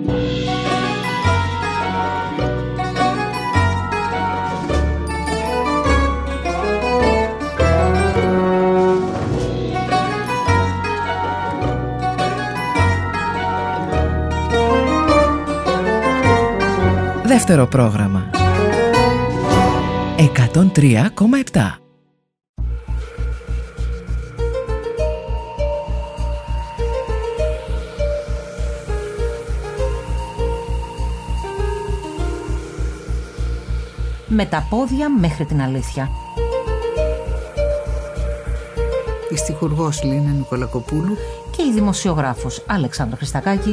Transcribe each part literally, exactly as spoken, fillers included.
Δεύτερο πρόγραμμα εκατόν τρία κόμμα επτά. Με τα πόδια μέχρι την αλήθεια. Η στιχουργός Λίνα Νικολακοπούλου Και η δημοσιογράφος Αλεξάνδρα Χριστακάκη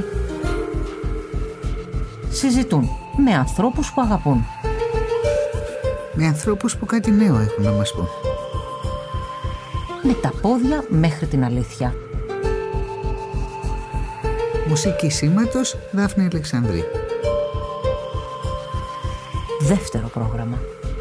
συζητούν με ανθρώπους που αγαπούν. Με ανθρώπους που κάτι νέο έχουν να μας πούν. Με τα πόδια μέχρι την αλήθεια. Μουσική σήματος Δάφνη Αλεξανδρή. Δεύτερο πρόγραμμα.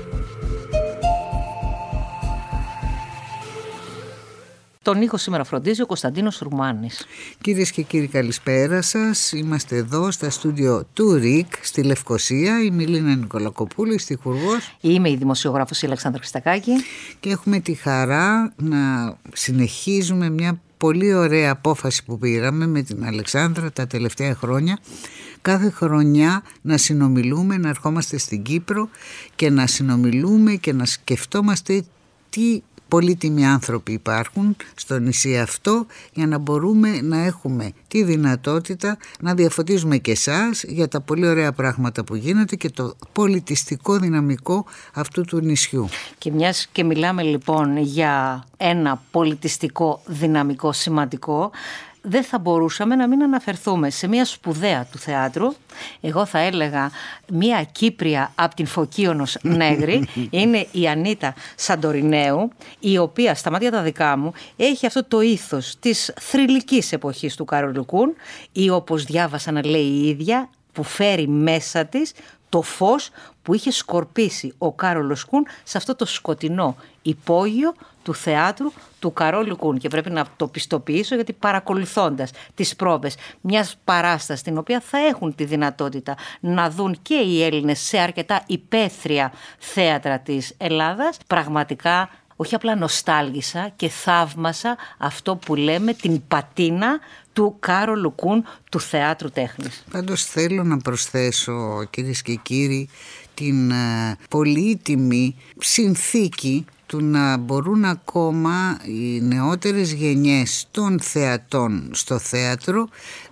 Τον ήχο σήμερα φροντίζει ο Κωνσταντίνος Ρουμάνης. Κυρίες και κύριοι, καλησπέρα σας. Είμαστε εδώ στα στούντιο του ΡΙΚ στη Λευκοσία. Είμαι η Λίνα Νικολακοπούλου, στιχουργός. Είμαι η δημοσιογράφος η Αλεξάνδρα Χριστακάκη. Και έχουμε τη χαρά να συνεχίζουμε μια πολύ ωραία απόφαση που πήραμε με την Αλεξάνδρα τα τελευταία χρόνια. Κάθε χρονιά να συνομιλούμε, να ερχόμαστε στην Κύπρο και να συνομιλούμε και να σκεφτόμαστε τι πολύτιμοι άνθρωποι υπάρχουν στο νησί αυτό, για να μπορούμε να έχουμε τη δυνατότητα να διαφωτίζουμε και εσάς για τα πολύ ωραία πράγματα που γίνεται και το πολιτιστικό δυναμικό αυτού του νησιού. Και μιας και μιλάμε λοιπόν για ένα πολιτιστικό δυναμικό σημαντικό, δεν θα μπορούσαμε να μην αναφερθούμε σε μια σπουδαία του θεάτρου. Εγώ θα έλεγα μια Κύπρια από την Φωκίωνος Νέγρη. Είναι η Ανίτα Σαντορινέου, η οποία στα μάτια τα δικά μου έχει αυτό το ήθος της θρυλικής εποχής του Κάρολου Κουν, ή όπως διάβασα να λέει η ίδια, που φέρει μέσα της το φως που είχε σκορπίσει ο Κάρολος Κουν σε αυτό το σκοτεινό υπόγειο του θεάτρου του Καρόλου Κουν. Και πρέπει να το πιστοποιήσω, γιατί παρακολουθώντας τις πρόβες μιας παράστασης την οποία θα έχουν τη δυνατότητα να δουν και οι Έλληνες σε αρκετά υπαίθρια θέατρα της Ελλάδας, πραγματικά όχι απλά νοστάλγησα και θαύμασα αυτό που λέμε την πατίνα του Κάρολου Κουν του θεάτρου τέχνης. Πάντως θέλω να προσθέσω, κυρίες και κύριοι, την uh, πολύτιμη συνθήκη του να μπορούν ακόμα οι νεότερες γενιές των θεατών στο θέατρο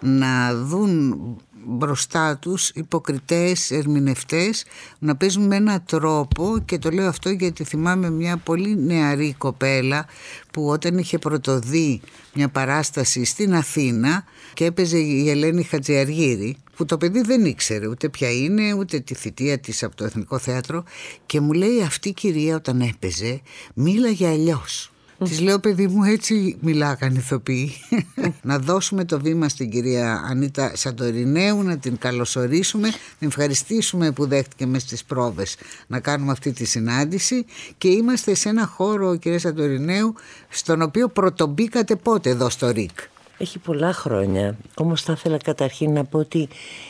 να δουν μπροστά τους υποκριτές, ερμηνευτές, να παίζουν με έναν τρόπο, και το λέω αυτό γιατί θυμάμαι μια πολύ νεαρή κοπέλα που όταν είχε πρωτοδεί μια παράσταση στην Αθήνα και έπαιζε η Ελένη Χατζιαργύρη, που το παιδί δεν ήξερε ούτε ποια είναι, ούτε τη θητεία της από το Εθνικό Θέατρο, και μου λέει αυτή η κυρία όταν έπαιζε μίλαγε αλλιώς. Mm. Της λέω, παιδί μου, έτσι μιλάγαν ηθοποιοί. Να δώσουμε το βήμα στην κυρία Ανίτα Σαντορινέου, να την καλωσορίσουμε, να ευχαριστήσουμε που δέχτηκε μες στις πρόβες να κάνουμε αυτή τη συνάντηση. Και είμαστε σε ένα χώρο, κυρία Σαντορινέου, στον οποίο πρωτομπήκατε πότε εδώ στο ΡΙΚ? Έχει πολλά χρόνια, όμως θα ήθελα καταρχήν να πω ότι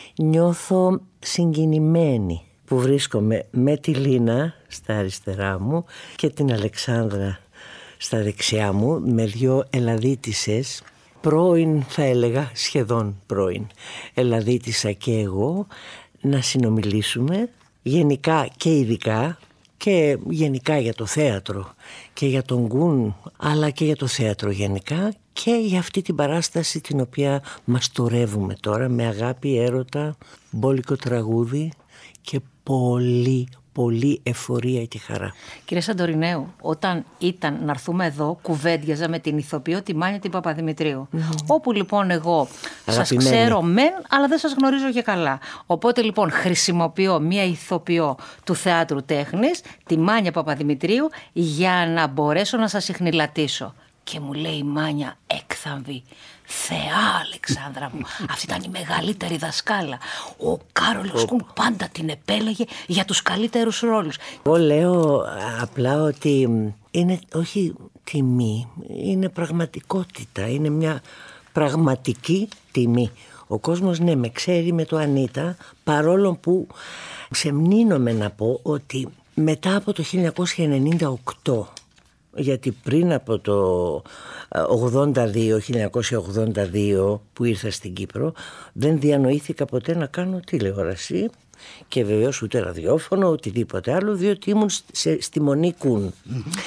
νιώθω συγκινημένη που βρίσκομαι με τη Λίνα στα αριστερά μου και την Αλεξάνδρα στα δεξιά μου, με δυο Ελλαδίτισσες, πρώην θα έλεγα, σχεδόν πρώην Ελλαδίτισσα και εγώ, να συνομιλήσουμε γενικά και ειδικά, και γενικά για το θέατρο και για τον Κουν, αλλά και για το θέατρο γενικά, και για αυτή την παράσταση την οποία μαστορεύουμε τώρα με αγάπη, έρωτα, μπόλικο τραγούδι και πολύ πολύ εφορία και χαρά. Κύριε Σαντορινέου, όταν ήταν να έρθουμε εδώ, κουβέντιαζα με την ηθοποιό τη Μάνια την Παπαδημητρίου. Mm. Όπου λοιπόν εγώ σας ξέρω μεν, αλλά δεν σας γνωρίζω και καλά. Οπότε λοιπόν χρησιμοποιώ μία ηθοποιό του θεάτρου τέχνης, τη Μάνια Παπαδημητρίου, για να μπορέσω να σας ιχνηλατήσω. Και μου λέει η Μάνια, έκθαμβη, θεά Αλεξάνδρα μου, αυτή ήταν η μεγαλύτερη δασκάλα. Ο Κάρολος Κουν πάντα την επέλεγε για τους καλύτερους ρόλους. Εγώ λέω απλά ότι είναι όχι τιμή, είναι πραγματικότητα, είναι μια πραγματική τιμή Ο κόσμος ναι με ξέρει με το Ανίτα, παρόλο που ξεμνήνομαι να πω ότι μετά από το χίλια εννιακόσια ενενήντα οκτώ, γιατί πριν από το ογδόντα δύο, χίλια εννιακόσια ογδόντα δύο που ήρθα στην Κύπρο, δεν διανοήθηκα ποτέ να κάνω τηλεόραση και βεβαίως ούτε ραδιόφωνο, οτιδήποτε άλλο, διότι ήμουν σε, στη μονή Κουν.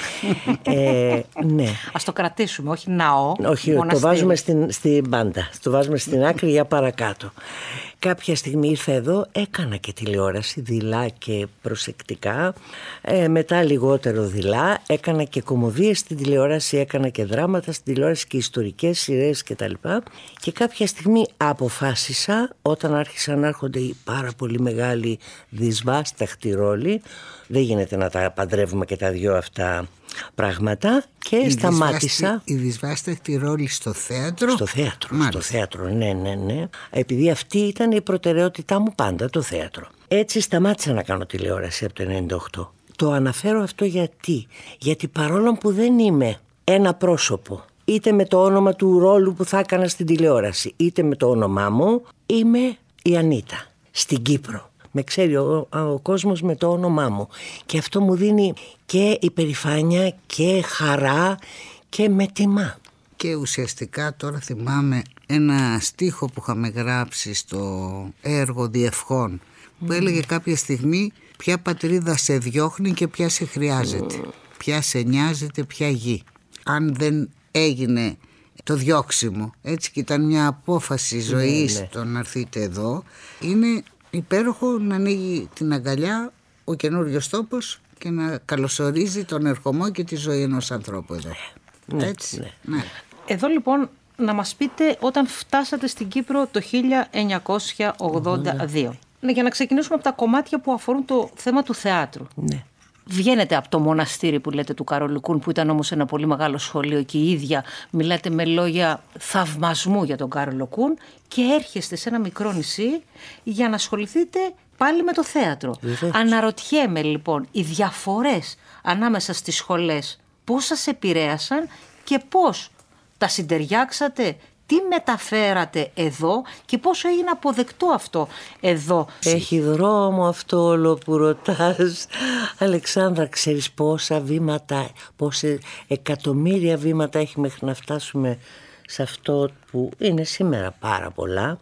ε, ναι. Ας το κρατήσουμε, όχι ναό. Όχι, μοναστήρι. Το βάζουμε στην, στην μπάντα, το βάζουμε στην άκρη για παρακάτω. Κάποια στιγμή ήρθα εδώ, έκανα και τηλεόραση δειλά και προσεκτικά, ε, μετά λιγότερο δειλά, έκανα και κωμωδίες στην τηλεόραση, έκανα και δράματα στην τηλεόραση και ιστορικές σειρές κτλ. Και κάποια στιγμή αποφάσισα, όταν άρχισαν να έρχονται οι πάρα πολύ μεγάλοι δυσβάσταχτοι ρόλοι, δεν γίνεται να τα παντρεύουμε και τα δυο αυτά πράγματα, και η σταμάτησα. Η δυσβάσταχτη ρόλη στο θέατρο. Στο θέατρο, στο θέατρο, ναι, ναι, ναι. Επειδή αυτή ήταν η προτεραιότητά μου πάντα, το θέατρο. Έτσι σταμάτησα να κάνω τηλεόραση από το ενενήντα οκτώ. Το αναφέρω αυτό γιατί, γιατί παρόλο που δεν είμαι ένα πρόσωπο, είτε με το όνομα του ρόλου που θα έκανα στην τηλεόραση, είτε με το όνομά μου, είμαι η Ανίτα στην Κύπρο. Με ξέρει ο, ο κόσμος με το όνομά μου, και αυτό μου δίνει και υπερηφάνεια και χαρά και με τιμά. Και ουσιαστικά τώρα θυμάμαι ένα στίχο που είχαμε γράψει στο έργο Διευχών, που mm. έλεγε κάποια στιγμή ποια πατρίδα σε διώχνει και ποια σε χρειάζεται, mm. ποια σε νοιάζεται, ποια γη. Αν δεν έγινε το διώξιμο, έτσι, και ήταν μια απόφαση ζωής ναι, ναι. το να έρθετε εδώ, είναι υπέροχο να ανοίγει την αγκαλιά ο καινούριος τόπος και να καλωσορίζει τον ερχομό και τη ζωή ενός ανθρώπου εδώ. Ναι, έτσι. Ναι. Ναι. Εδώ λοιπόν να μας πείτε όταν φτάσατε στην Κύπρο το χίλια εννιακόσια ογδόντα δύο. Ναι, για να ξεκινήσουμε από τα κομμάτια που αφορούν το θέμα του θεάτρου. Ναι. Βγαίνετε από το μοναστήρι που λέτε του Καρόλου Κουν, που ήταν όμως ένα πολύ μεγάλο σχολείο, και η ίδια μιλάτε με λόγια θαυμασμού για τον Κάρολο Κουν, και έρχεστε σε ένα μικρό νησί για να ασχοληθείτε πάλι με το θέατρο. Βεβαίως. Αναρωτιέμαι λοιπόν, οι διαφορές ανάμεσα στις σχολές πώς σας επηρέασαν και πώς τα συντεριάξατε, τι μεταφέρατε εδώ και πόσο έγινε αποδεκτό αυτό εδώ. Έχει δρόμο αυτό όλο που ρωτάς, Αλεξάνδρα. Ξέρεις πόσα βήματα, πόσα εκατομμύρια βήματα έχει μέχρι να φτάσουμε σε αυτό που είναι σήμερα πάρα πολλά,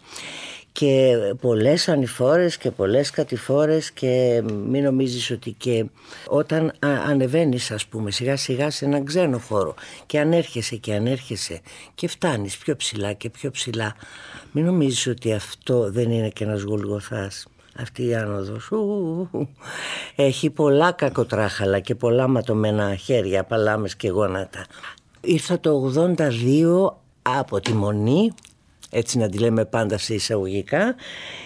και πολλές ανηφόρες και πολλές κατηφόρες, και μην νομίζεις ότι και όταν ανεβαίνεις, ας πούμε, σιγά σιγά σε έναν ξένο χώρο και ανέρχεσαι και ανέρχεσαι και φτάνεις πιο ψηλά και πιο ψηλά, μην νομίζεις ότι αυτό δεν είναι και ένας Γολγοθάς. Αυτή η άνοδος ου, έχει πολλά κακοτράχαλα και πολλά ματωμένα χέρια, παλάμες και γόνατα. Ήρθα το ογδόντα δύο από τη Μονή, έτσι να τη λέμε πάντα σε εισαγωγικά,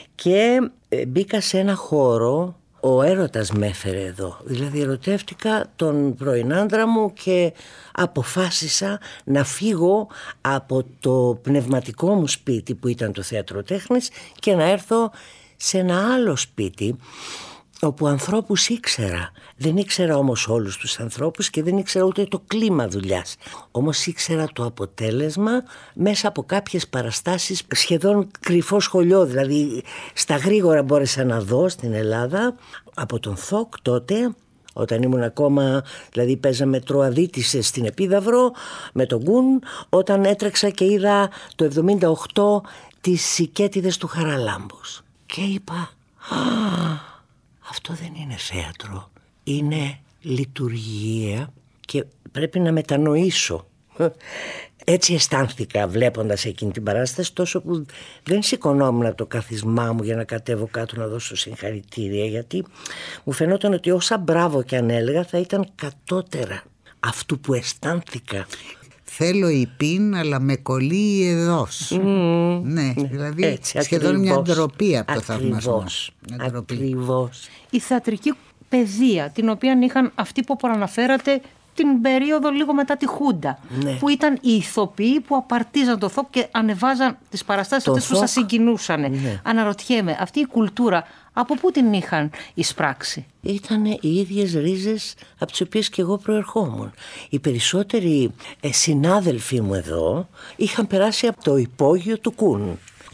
και μπήκα σε ένα χώρο, ο έρωτας με έφερε εδώ. Δηλαδή ερωτεύτηκα τον πρώην άντρα μου και αποφάσισα να φύγω από το πνευματικό μου σπίτι που ήταν το Θέατρο Τέχνης και να έρθω σε ένα άλλο σπίτι όπου ανθρώπους ήξερα. Δεν ήξερα όμως όλους τους ανθρώπους και δεν ήξερα ούτε το κλίμα δουλειάς. Όμως ήξερα το αποτέλεσμα μέσα από κάποιες παραστάσεις, σχεδόν κρυφό σχολείο. Δηλαδή στα γρήγορα μπόρεσα να δω στην Ελλάδα από τον Θοκ τότε, όταν ήμουν ακόμα, δηλαδή παίζαμε τροαδίτησες στην Επίδαυρο με τον Κουν, όταν έτρεξα και είδα το εβδομήντα οκτώ τις Σικέτιδες του Χαραλάμπους. Και είπα, αυτό δεν είναι θέατρο, είναι λειτουργία και πρέπει να μετανοήσω. Έτσι αισθάνθηκα βλέποντας εκείνη την παράσταση, τόσο που δεν σηκωνόμουν από το καθισμά μου για να κατέβω κάτω να δώσω συγχαρητήρια, γιατί μου φαινόταν ότι όσα μπράβο και αν έλεγα θα ήταν κατώτερα αυτού που αισθάνθηκα. Θέλω υπήν αλλά με κολλεί η εδώς. Mm, ναι, δηλαδή έτσι, σχεδόν ακριβώς, μια ντροπή από το θαυμασμό. Ακριβώς. Η θεατρική παιδεία την οποία είχαν αυτοί που προαναφέρατε την περίοδο λίγο μετά τη Χούντα, ναι, που ήταν οι ηθοποιοί που απαρτίζαν το Θοκ και ανεβάζαν τις παραστάσεις αυτές που σας συγκινούσαν. Ναι. Αναρωτιέμαι, αυτή η κουλτούρα από πού την είχαν εισπράξει? Ήτανε οι ίδιες ρίζες από τις οποίες και εγώ προερχόμουν. Οι περισσότεροι ε, συνάδελφοί μου εδώ είχαν περάσει από το υπόγειο του Κουν.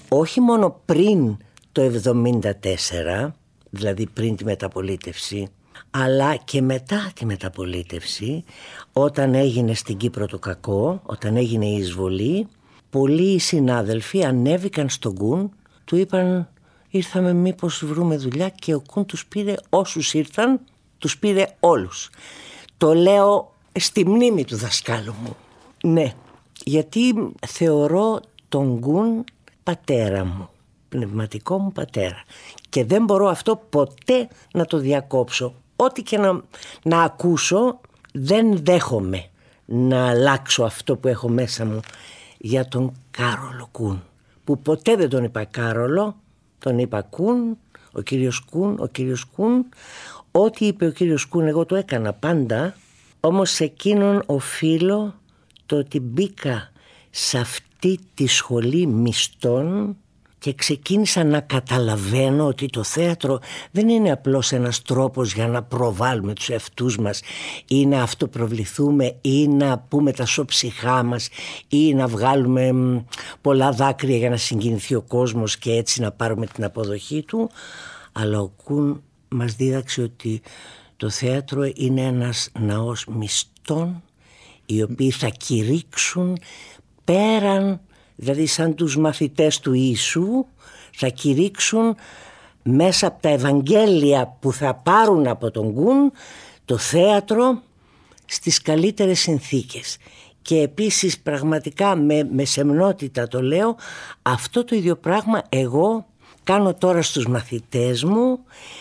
όχι μόνο πριν το εβδομήντα τέσσερα, δηλαδή πριν τη μεταπολίτευση, αλλά και μετά τη μεταπολίτευση, όταν έγινε στην Κύπρο το κακό, όταν έγινε η εισβολή, πολλοί συνάδελφοι ανέβηκαν στον Κουν, του είπαν ήρθαμε μήπως βρούμε δουλειά, και ο Κουν τους πήρε όσους ήρθαν, τους πήρε όλους. Το λέω στη μνήμη του δασκάλου μου. Ναι, γιατί θεωρώ τον Κουν πατέρα μου, πνευματικό μου πατέρα, και δεν μπορώ αυτό ποτέ να το διακόψω. Ό,τι και να, να ακούσω, δεν δέχομαι να αλλάξω αυτό που έχω μέσα μου για τον Κάρολο Κουν, που ποτέ δεν τον είπα Κάρολο, τον είπα Κουν, ο κύριος Κουν, ο κύριος Κουν. Ό,τι είπε ο κύριος Κουν εγώ το έκανα πάντα, όμως σε εκείνον οφείλω το ότι μπήκα σε αυτή τη σχολή μισθών και ξεκίνησα να καταλαβαίνω ότι το θέατρο δεν είναι απλώς ένας τρόπος για να προβάλλουμε τους εαυτούς μας ή να αυτοπροβληθούμε ή να πούμε τα σοψυχά μας ή να βγάλουμε πολλά δάκρυα για να συγκινηθεί ο κόσμος και έτσι να πάρουμε την αποδοχή του. Αλλά ο Κουν μας δίδαξε ότι το θέατρο είναι ένας ναός μισθών, οι οποίοι θα κηρύξουν πέραν, δηλαδή σαν τους μαθητές του Ιησού, θα κηρύξουν μέσα από τα Ευαγγέλια που θα πάρουν από τον Κουν το θέατρο στις καλύτερες συνθήκες. Και επίσης πραγματικά με, με σεμνότητα το λέω, αυτό το ίδιο πράγμα εγώ κάνω τώρα στους μαθητές μου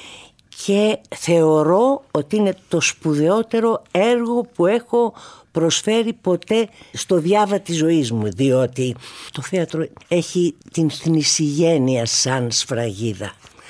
και θεωρώ ότι είναι το σπουδαιότερο έργο που έχω προσφέρει ποτέ στο διάβα της ζωής μου, διότι το θέατρο έχει την θνησιγένεια σαν σφραγίδα.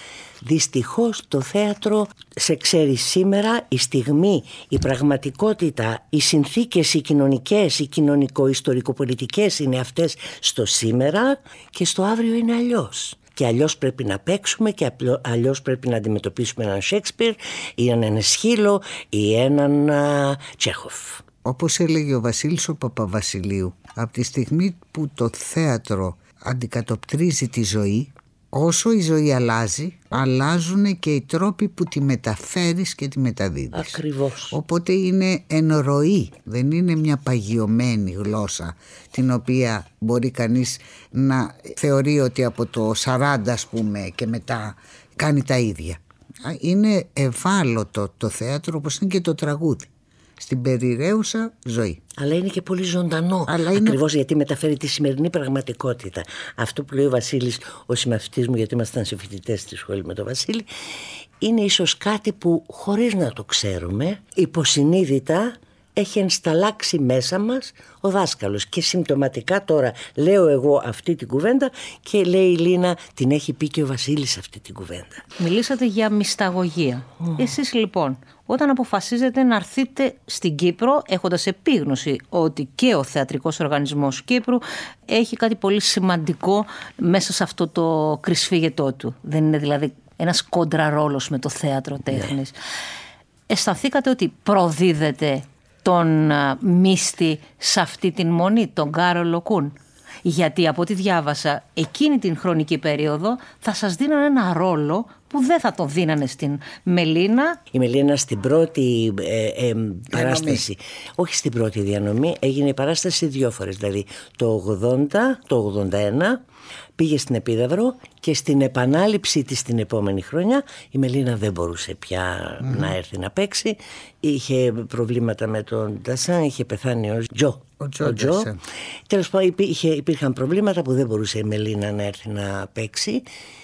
Δυστυχώς το θέατρο σε ξέρει σήμερα, η στιγμή, η πραγματικότητα, οι συνθήκες οι κοινωνικές, οι κοινωνικο-ιστορικοπολιτικές είναι αυτές στο σήμερα και στο αύριο είναι αλλιώς. Και αλλιώς πρέπει να παίξουμε και αλλιώς πρέπει να αντιμετωπίσουμε έναν Σέξπιρ ή έναν Εσχύλο ή έναν uh, Τσέχοφ. Όπως έλεγε ο Βασίλης ο Παπαβασιλείου, από τη στιγμή που το θέατρο αντικατοπτρίζει τη ζωή, όσο η ζωή αλλάζει, αλλάζουν και οι τρόποι που τη μεταφέρεις και τη μεταδίδεις. Ακριβώς. Οπότε είναι εν ροή, δεν είναι μια παγιωμένη γλώσσα την οποία μπορεί κανείς να θεωρεί ότι από το σαράντα ας πούμε και μετά κάνει τα ίδια. Είναι ευάλωτο το θέατρο όπως είναι και το τραγούδι, στην περιραίουσα ζωή. Αλλά είναι και πολύ ζωντανό. Αλλά είναι... Ακριβώς γιατί μεταφέρει τη σημερινή πραγματικότητα. Αυτό που λέει ο Βασίλης, ο συμμαθητής μου, γιατί ήμασταν συμφοιτητές στη σχολή με τον Βασίλη, είναι ίσως κάτι που χωρίς να το ξέρουμε, υποσυνείδητα έχει ενσταλλάξει μέσα μας ο δάσκαλος. Και συμπτωματικά τώρα λέω εγώ αυτή την κουβέντα και λέει η Λίνα, την έχει πει και ο Βασίλης αυτή την κουβέντα. Μιλήσατε για μυσταγωγία. Mm. Εσείς λοιπόν, όταν αποφασίζετε να έρθετε στην Κύπρο, έχοντας επίγνωση ότι και ο Θεατρικός Οργανισμός Κύπρου έχει κάτι πολύ σημαντικό μέσα σε αυτό το κρυσφύγετό του. Δεν είναι δηλαδή ένας κοντραρόλος με το θέατρο τέχνης. Yeah. Αισθανθήκατε ότι προδίδετε τον μύστη σε αυτή την μονή, τον Κάρολο Κουν? Γιατί από ό,τι διάβασα, εκείνη την χρονική περίοδο θα σας δίνανε ένα ρόλο που δεν θα το δίνανε στην Μελίνα. Η Μελίνα στην πρώτη ε, ε, παράσταση, όχι στην πρώτη διανομή, έγινε η παράσταση δύο φορές. Δηλαδή το ογδόντα, το ογδόντα ένα πήγε στην Επίδαυρο και στην επανάληψη της την επόμενη χρονιά η Μελίνα δεν μπορούσε πια mm. να έρθει να παίξει. Είχε προβλήματα με τον Ντασάν, είχε πεθάνει ο Τζο. Ο Τζο, ο Τζο. Τέλος πάντων υπήρχε, υπήρχαν προβλήματα που δεν μπορούσε η Μελίνα να έρθει να παίξει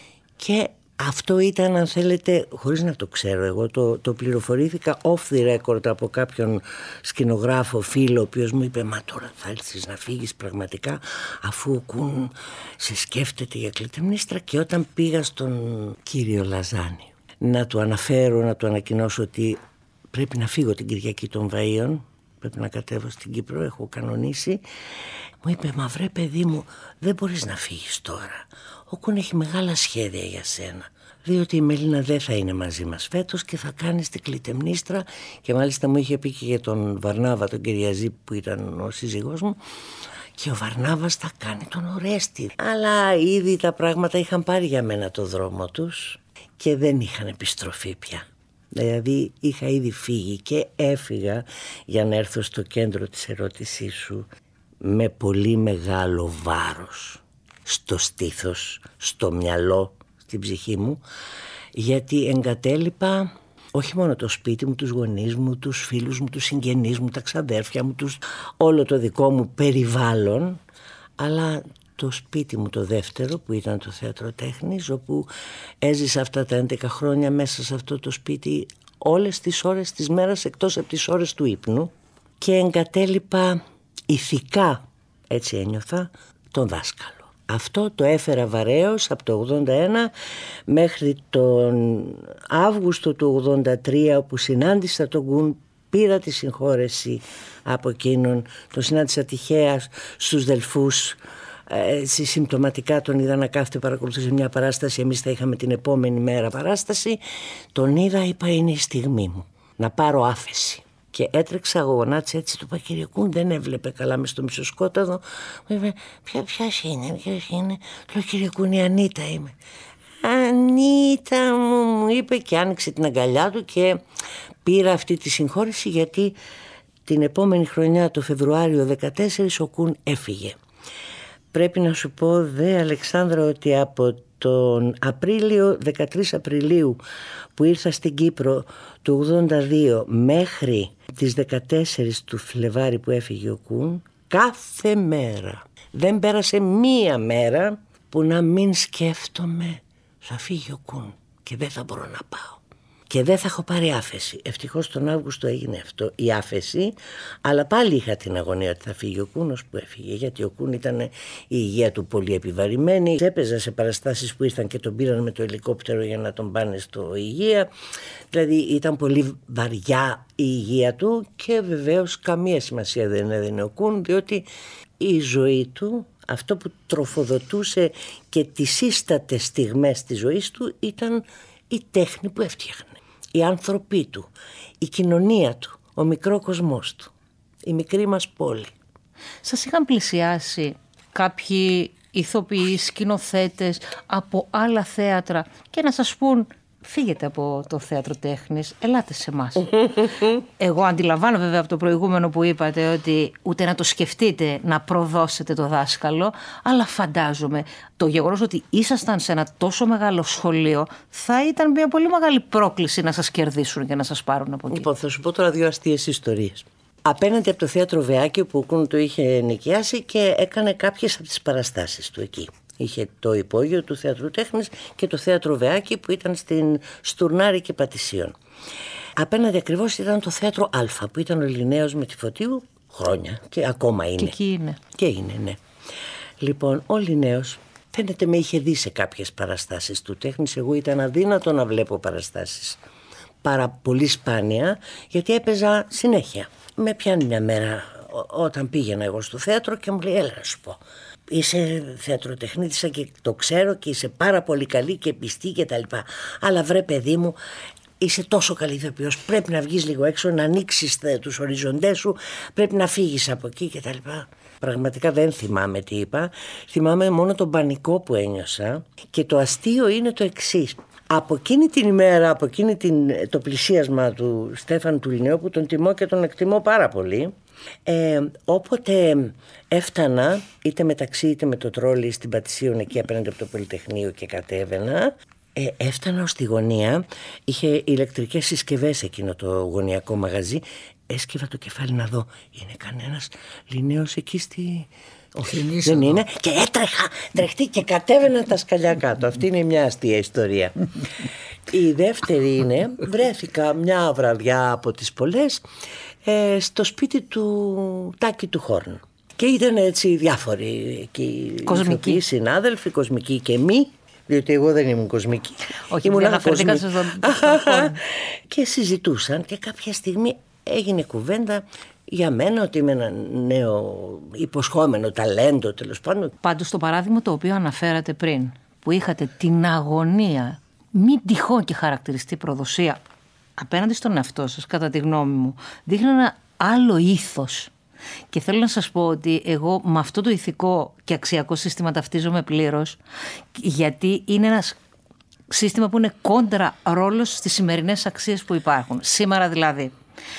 και αυτό ήταν, αν θέλετε, χωρίς να το ξέρω εγώ, το, το πληροφορήθηκα off the record από κάποιον σκηνογράφο φίλο, ο οποίος μου είπε «Μα τώρα θα έρθεις να φύγεις πραγματικά, αφού ο Κουν σε σκέφτεται για Κλητεμνίστρα». Και όταν πήγα στον κύριο Λαζάνη να του αναφέρω, να του ανακοινώσω ότι πρέπει να φύγω την Κυριακή των Βαΐων, πρέπει να κατέβω στην Κύπρο, έχω κανονίσει, μου είπε «Μα βρε παιδί μου, δεν μπορείς να φύγεις τώρα. Ο Κουν έχει μεγάλα σχέδια για σένα, διότι η Μελίνα δεν θα είναι μαζί μας φέτος και θα κάνει την Κλητεμνίστρα». Και μάλιστα μου είχε πει και για τον Βαρνάβα, τον Κυριαζή που ήταν ο σύζυγός μου, και ο Βαρνάβας θα κάνει τον Ορέστη. Αλλά ήδη τα πράγματα είχαν πάρει για μένα το δρόμο τους και δεν είχαν επιστροφή πια. Δηλαδή είχα ήδη φύγει και έφυγα, για να έρθω στο κέντρο της ερώτησής σου, με πολύ μεγάλο βάρος στο στήθος, στο μυαλό, στην ψυχή μου, γιατί εγκατέλειπα όχι μόνο το σπίτι μου, τους γονείς μου, τους φίλους μου, τους συγγενείς μου, τα ξαδέρφια μου, τους, όλο το δικό μου περιβάλλον, αλλά το σπίτι μου το δεύτερο που ήταν το Θέατρο Τέχνης, όπου έζησα αυτά τα έντεκα χρόνια μέσα σε αυτό το σπίτι όλες τις ώρες της μέρας εκτός από τις ώρες του ύπνου, και εγκατέλειπα ηθικά, έτσι ένιωθα, τον δάσκαλο. Αυτό το έφερα βαρέως από το ογδόντα ένα μέχρι τον Αύγουστο του ογδόντα τρία, όπου συνάντησα τον Κουν, πήρα τη συγχώρεση από εκείνον, τον συνάντησα τυχαία στους Δελφούς, ε, συμπτωματικά τον είδα να κάθεται, παρακολουθούσε μια παράσταση, εμείς θα είχαμε την επόμενη μέρα παράσταση, τον είδα, είπα είναι η στιγμή μου να πάρω άφεση. Και έτρεξα γονάτισα έτσι, του είπα κύριε Κούν, δεν έβλεπε καλά μες στο μισοσκόταδο. Μου είπε ποια, ποιος είναι, ποιος είναι. Του λέω κύριε Κούν, η Ανίτα είμαι. Ανίτα μου, μου είπε, και άνοιξε την αγκαλιά του και πήρα αυτή τη συγχώρεση, γιατί την επόμενη χρονιά, το Φεβρουάριο δεκατέσσερα, ο Κούν έφυγε. Πρέπει να σου πω δε Αλεξάνδρα ότι από τον Απρίλιο, δεκατρείς Απριλίου που ήρθα στην Κύπρο του ογδόντα δύο μέχρι τις δεκατέσσερις του Φλεβάρι που έφυγε ο Κούν, κάθε μέρα δεν πέρασε μία μέρα που να μην σκέφτομαι θα φύγει ο Κούν και δεν θα μπορώ να πάω και δεν θα έχω πάρει άφεση. Ευτυχώς τον Αύγουστο έγινε αυτό, η άφεση, αλλά πάλι είχα την αγωνία ότι θα φύγει ο Κούνος, που έφυγε, γιατί ο Κούν ήταν η υγεία του πολύ επιβαρημένη. Έπαιζα σε παραστάσεις που ήρθαν και τον πήραν με το ελικόπτερο για να τον πάνε στο υγεία, δηλαδή ήταν πολύ βαριά η υγεία του, και βεβαίως καμία σημασία δεν έδινε ο Κούν, διότι η ζωή του, αυτό που τροφοδοτούσε και τις σύστατες στιγμές της ζωής του, ήταν η τέχνη που έφτιαχνε, οι άνθρωποι του, η κοινωνία του, ο μικρό κοσμός του, η μικρή μας πόλη. Σας είχαν πλησιάσει κάποιοι ηθοποιοί, σκηνοθέτες από άλλα θέατρα και να σας πούν φύγετε από το Θέατρο Τέχνης, ελάτε σε εμάς? Εγώ αντιλαμβάνω βέβαια από το προηγούμενο που είπατε ότι ούτε να το σκεφτείτε να προδώσετε το δάσκαλο, αλλά φαντάζομαι το γεγονός ότι ήσασταν σε ένα τόσο μεγάλο σχολείο θα ήταν μια πολύ μεγάλη πρόκληση να σας κερδίσουν και να σας πάρουν από εκεί. Λοιπόν, θα σου πω τώρα δύο αστείες ιστορίες. Απέναντι από το Θέατρο Βεάκιο που ο Κούν το είχε νοικιάσει και έκανε κάποιες από τις παραστάσεις του εκεί. Είχε το υπόγειο του Θεατρού Τέχνης και το Θέατρο Βεάκη που ήταν στην Στουρνάρη και Πατησίων. Απέναντι ακριβώς ήταν το Θέατρο Α που ήταν ο Λινέος με τη Φωτίου χρόνια και ακόμα είναι. Και εκεί είναι. Και είναι, ναι. Λοιπόν, ο Λινέος φαίνεται με είχε δει σε κάποιες παραστάσεις του Τέχνης. Εγώ ήταν αδύνατο να βλέπω παραστάσεις. Πάρα πολύ σπάνια, γιατί έπαιζα συνέχεια. Με πιάνει μια μέρα όταν πήγαινα εγώ στο θέατρο και μου λέει έλα να σου πω. Είσαι θεατροτεχνίτισσα και το ξέρω και είσαι πάρα πολύ καλή και πιστή και τα λοιπά. Αλλά βρε παιδί μου, είσαι τόσο καλή ηθοποιός, πρέπει να βγεις λίγο έξω, να ανοίξεις τους οριζοντές σου, πρέπει να φύγεις από εκεί και τα λοιπά. Πραγματικά δεν θυμάμαι τι είπα, θυμάμαι μόνο τον πανικό που ένιωσα, και το αστείο είναι το εξής. Από εκείνη την ημέρα, από εκείνη την, το πλησίασμα του Στέφανου του Λινέου, που τον τιμώ και τον εκτιμώ πάρα πολύ, Ε, όποτε έφτανα είτε με ταξί είτε με το τρόλι στην Πατησίων εκεί απέναντι από το Πολυτεχνείο και κατέβαινα, ε, έφτανα ως τη γωνία, είχε ηλεκτρικές συσκευές εκείνο το γωνιακό μαγαζί, έσκυβα το κεφάλι να δω είναι κανένας Λινέος εκεί στη... Όχι, δεν είναι, και έτρεχα τρεχτή και κατέβαινα τα σκαλιά κάτω. Αυτή είναι μια αστεία ιστορία. Η δεύτερη είναι, βρέθηκα μια βραδιά από τις πολλές ε, στο σπίτι του Τάκη του Χόρν. Και ήταν έτσι διάφοροι εκεί, κοσμικοί συνάδελφοι, κοσμικοί και μη, διότι εγώ δεν ήμουν κοσμική. Όχι, ήμουν αναφερθήκα στον Χόρν. Και συζητούσαν και κάποια στιγμή έγινε κουβέντα για μένα ότι είμαι ένα νέο υποσχόμενο ταλέντο, τέλος πάντων. Πάντως το παράδειγμα το οποίο αναφέρατε πριν, που είχατε την αγωνία, μη τυχόν και χαρακτηριστή προδοσία απέναντι στον εαυτό σας, κατά τη γνώμη μου, δείχνει ένα άλλο ήθος. Και θέλω να σας πω ότι εγώ με αυτό το ηθικό και αξιακό σύστημα ταυτίζομαι πλήρως, γιατί είναι ένας σύστημα που είναι κόντρα ρόλος στις σημερινές αξίες που υπάρχουν. Σήμερα δηλαδή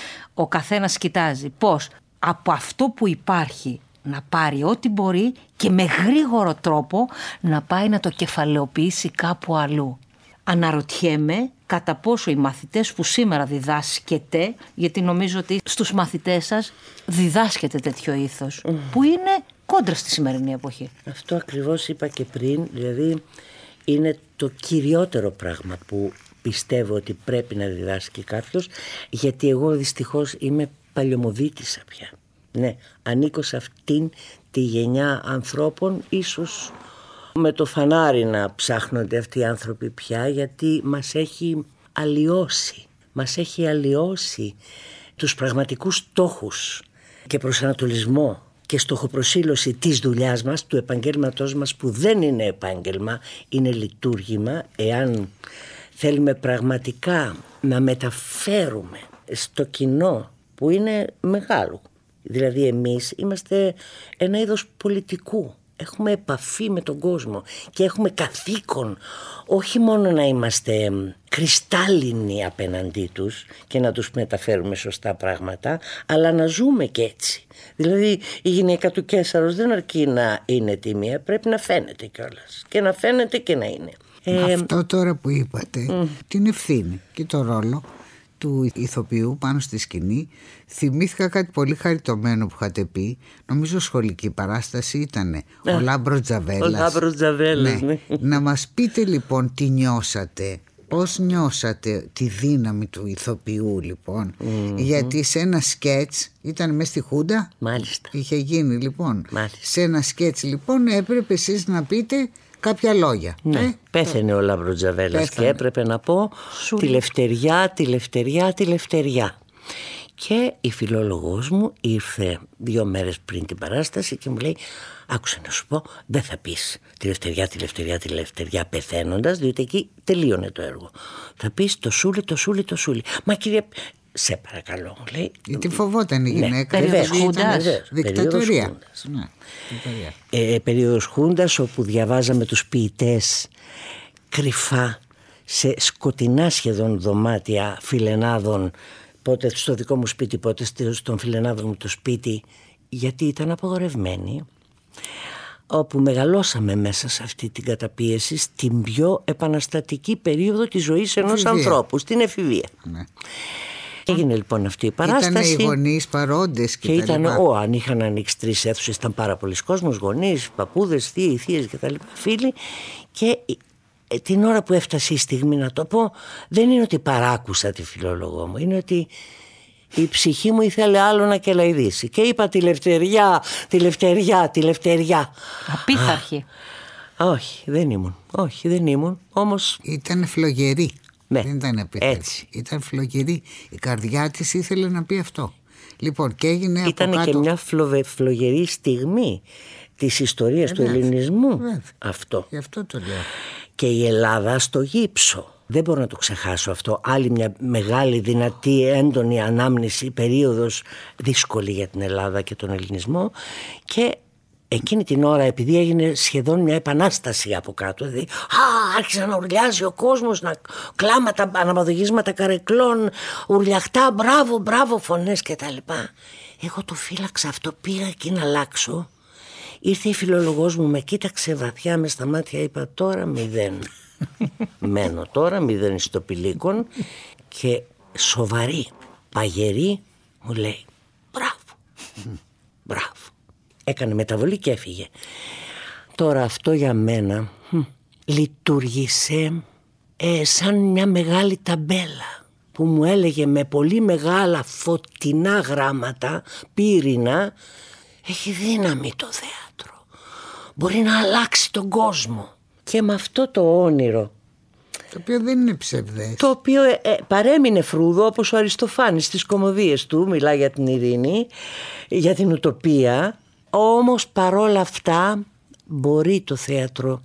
ο καθένας κοιτάζει πώς από αυτό που υπάρχει να πάρει ό,τι μπορεί και με γρήγορο τρόπο να πάει να το κεφαλαιοποιήσει κάπου αλλού. Αναρωτιέμαι κατά πόσο οι μαθητές που σήμερα διδάσκεται, γιατί νομίζω ότι στους μαθητές σας διδάσκεται τέτοιο ήθος, mm. που είναι κόντρα στη σημερινή εποχή. Αυτό ακριβώς είπα και πριν, δηλαδή είναι το κυριότερο πράγμα που πιστεύω ότι πρέπει να διδάσκει κάποιος, γιατί εγώ δυστυχώς είμαι παλιωμοδίτησα πια. Ναι, ανήκω σε αυτήν τη γενιά ανθρώπων, ίσως με το φανάρι να ψάχνονται αυτοί οι άνθρωποι πια, γιατί μας έχει αλλοιώσει, μας έχει αλλοιώσει τους πραγματικούς στόχους και προσανατολισμό και στοχοπροσήλωση της δουλειάς μας, του επαγγέλματός μας, που δεν είναι επάγγελμα, είναι λειτουργήμα. Εάν θέλουμε πραγματικά να μεταφέρουμε στο κοινό, που είναι μεγάλο, δηλαδή εμείς είμαστε ένα είδος πολιτικού, έχουμε επαφή με τον κόσμο και έχουμε καθήκον όχι μόνο να είμαστε κρυστάλλινοι απέναντί τους και να τους μεταφέρουμε σωστά πράγματα, αλλά να ζούμε και έτσι. Δηλαδή η γυναίκα του Καίσαρος δεν αρκεί να είναι τίμια, πρέπει να φαίνεται κιόλας, και να φαίνεται και να είναι. Αυτό τώρα που είπατε, mm. την ευθύνη και το ρόλο του ηθοποιού πάνω στη σκηνή, θυμήθηκα κάτι πολύ χαριτωμένο που είχατε πει, νομίζω σχολική παράσταση ήτανε, ο Λάμπρος Τζαβέλας. Ο Λάμπρος Τζαβέλας, ναι. Να μας πείτε λοιπόν τι νιώσατε, πώς νιώσατε τη δύναμη του ηθοποιού λοιπόν, mm-hmm. γιατί σε ένα σκέτς, ήταν μέσα στη Χούντα, μάλιστα, είχε γίνει λοιπόν, μάλιστα. σε ένα σκέτς λοιπόν έπρεπε εσείς να πείτε κάποια λόγια. Ναι, ε? πέθανε ο Λάμπρος Τζαβέλας και έπρεπε να πω Σου... τη λευτεριά, τη λευτεριά, τη λευτεριά. Και η φιλόλογος μου ήρθε δύο μέρες πριν την παράσταση και μου λέει, άκουσε να σου πω, δεν θα πεις τη λευτεριά, τη λευτεριά, τη λευτεριά πεθαίνοντας, διότι εκεί τελείωνε το έργο. Θα πεις το σούλι, το σούλι, το σούλι. Μα κύριε, σε παρακαλώ, μου λέει. Γιατί φοβόταν η γυναίκα. Ναι, περίοδος Χούντας. Δικτατορία. Ναι. Ε, περίοδος Χούντας, όπου διαβάζαμε τους ποιητές κρυφά σε σκοτεινά σχεδόν δωμάτια φιλενάδων, πότε στο δικό μου σπίτι, πότε στον φιλενάδων μου το σπίτι, γιατί ήταν απογορευμένοι, όπου μεγαλώσαμε μέσα σε αυτή την καταπίεση στην πιο επαναστατική περίοδο της ζωής ενός εφηβεία. ανθρώπου, στην εφηβεία. Ναι. Έγινε λοιπόν αυτή η παράσταση. Ήταν οι γονείς παρόντες και, και τα ήταν, λοιπά. ο, αν είχαν ανοίξει τρεις αίθουσες, ήταν πάρα πολλοί κόσμος, γονείς, παππούδες, θείοι, θείες και τα λοιπά, φίλοι. Και ε, την ώρα που έφτασε η στιγμή να το πω, δεν είναι ότι παράκουσα τη φιλόλογό μου, είναι ότι η ψυχή μου ήθελε άλλο να κελαηδήσει. Και είπα τη λευτεριά, τη λευτεριά, τη λευτεριά. Απίθαρχη. Α, όχι, δεν ήμουν. Όχι, δεν ήμουν. Όμως ήταν φλογερή. Ναι, δεν ήταν επίθεση. Ήταν φλογερή. Η καρδιά της ήθελε να πει αυτό. Λοιπόν, και έγινε ήταν από κάτω... και μια φλοβε, φλογερή στιγμή της ιστορίας ε, του ελληνισμού. Βέβαια. Αυτό. Γι' αυτό το λέω. Και η Ελλάδα στο γύψο. Δεν μπορώ να το ξεχάσω αυτό. Άλλη μια μεγάλη, δυνατή, έντονη ανάμνηση, περίοδος δύσκολη για την Ελλάδα και τον ελληνισμό. Και εκείνη την ώρα, επειδή έγινε σχεδόν μια επανάσταση από κάτω, δηλαδή α, άρχισε να ουρλιάζει ο κόσμος, να κλάματα, αναποδογίσματα καρεκλών, ουρλιαχτά, μπράβο, μπράβο, φωνές κτλ. Εγώ το φύλαξα αυτό, πήγα εκεί να αλλάξω. Ήρθε η φιλόλογός μου, με κοίταξε βαθιά μες στα μάτια, είπα τώρα μηδέν. Μένω τώρα, μηδέν στο πηλίκον, και σοβαρή, παγερή, μου λέει μπράβο, μπράβο. Έκανε μεταβολή και έφυγε. Τώρα αυτό για μένα μ, λειτουργήσε ε, σαν μια μεγάλη ταμπέλα που μου έλεγε με πολύ μεγάλα φωτεινά γράμματα, πύρινα, έχει δύναμη το θέατρο, μπορεί να αλλάξει τον κόσμο. Και με αυτό το όνειρο, το οποίο δεν είναι ψευδές, το οποίο ε, ε, παρέμεινε φρούδο, όπως ο Αριστοφάνης στις κωμωδίες του μιλά για την ειρήνη, για την ουτοπία. Όμως παρόλα αυτά μπορεί το θέατρο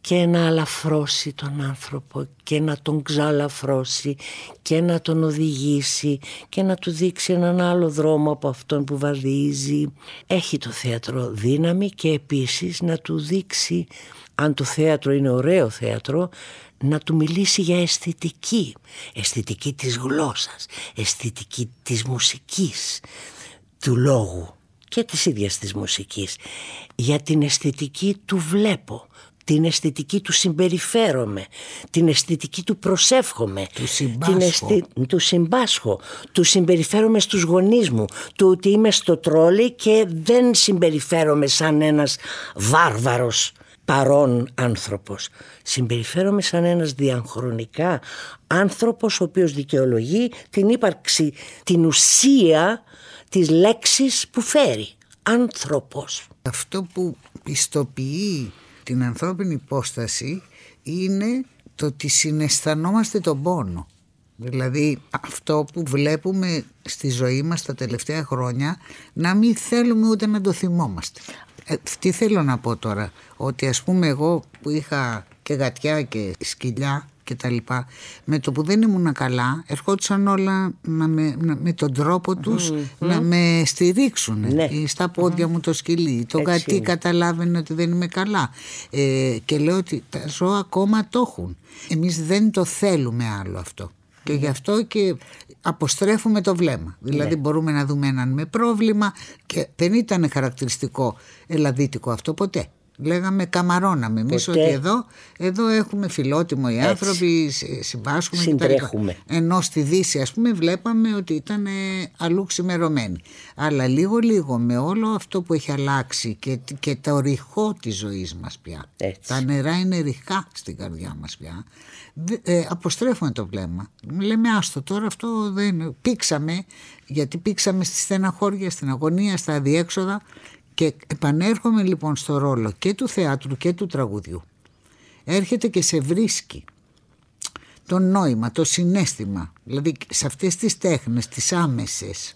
και να αλαφρώσει τον άνθρωπο και να τον ξαλαφρώσει και να τον οδηγήσει και να του δείξει έναν άλλο δρόμο από αυτόν που βαδίζει. Έχει το θέατρο δύναμη και επίσης να του δείξει, αν το θέατρο είναι ωραίο θέατρο, να του μιλήσει για αισθητική, αισθητική της γλώσσας, αισθητική της μουσικής, του λόγου και της ίδιας της μουσικής, για την αισθητική του βλέπω, την αισθητική του συμπεριφέρομαι, την αισθητική του προσεύχομαι, του συμπάσχω, την αισθη... του συμπάσχω, του συμπεριφέρομαι στους γονείς μου, του ότι είμαι στο τρόλι και δεν συμπεριφέρομαι σαν ένας βάρβαρος παρόν άνθρωπος. Συμπεριφέρομαι σαν ένας διαχρονικά άνθρωπος ο οποίος δικαιολογεί την ύπαρξη, την ουσία της λέξης που φέρει. Άνθρωπος. Αυτό που πιστοποιεί την ανθρώπινη υπόσταση είναι το ότι συναισθανόμαστε τον πόνο. Δηλαδή αυτό που βλέπουμε στη ζωή μας τα τελευταία χρόνια, να μην θέλουμε ούτε να το θυμόμαστε. Ε, τι θέλω να πω τώρα, ότι ας πούμε εγώ που είχα και γατιά και σκυλιά και τα λοιπά, με το που δεν ήμουν καλά ερχόντουσαν όλα να με, να, με τον τρόπο τους mm, να mm. με στηρίξουν. Ναι. Στα πόδια mm. μου το σκυλί, το γατί καταλάβαινε ότι δεν είμαι καλά, ε, και λέω ότι τα ζώα ακόμα το έχουν. Εμείς δεν το θέλουμε άλλο αυτό. Και γι' αυτό και αποστρέφουμε το βλέμμα. Δηλαδή, ναι, μπορούμε να δούμε έναν με πρόβλημα και δεν ήταν χαρακτηριστικό ελαδίτικο αυτό ποτέ. Λέγαμε, καμαρώναμε εμείς ότι εδώ, εδώ έχουμε φιλότιμο οι άνθρωποι, συμπάσχουμε, συντρέχουμε. Ενώ στη Δύση ας πούμε βλέπαμε ότι ήταν αλλού ξημερωμένοι. Αλλά λίγο λίγο με όλο αυτό που έχει αλλάξει και, και το ρηχό της ζωής μας πια, έτσι, τα νερά είναι ρηχά στην καρδιά μας πια, ε, αποστρέφουμε το βλέμμα. Λέμε άστο τώρα, αυτό δεν... Πήξαμε, γιατί πήξαμε στη στεναχώρια, στην αγωνία, στα αδιέξοδα. Και επανέρχομαι λοιπόν στο ρόλο και του θεάτρου και του τραγουδιού. Έρχεται και σε βρίσκει το νόημα, το συναίσθημα, δηλαδή σε αυτές τις τέχνες, τις άμεσες.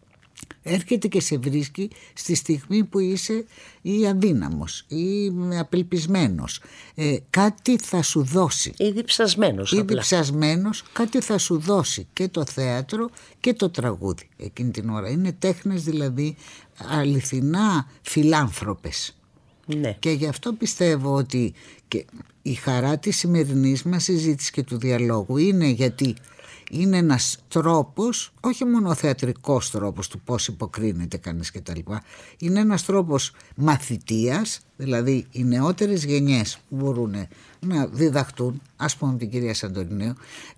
Έρχεται και σε βρίσκει στη στιγμή που είσαι ή αδύναμος ή απελπισμένος. Ε, κάτι θα σου δώσει. Ή διψασμένος. Ή διψασμένος, κάτι θα σου δώσει και το θέατρο και το τραγούδι εκείνη την ώρα. Είναι τέχνες δηλαδή αληθινά φιλάνθρωπες. Ναι. Και γι' αυτό πιστεύω ότι και η χαρά της σημερινής μας συζήτησης και του διαλόγου είναι γιατί είναι ένας τρόπος, όχι μόνο θεατρικός τρόπος του πώς υποκρίνεται κανείς και τα λοιπά, είναι ένας τρόπος μαθητείας, δηλαδή οι νεότερες γενιές που μπορούν να διδαχτούν, ας πούμε την κυρία Σαντορινέου,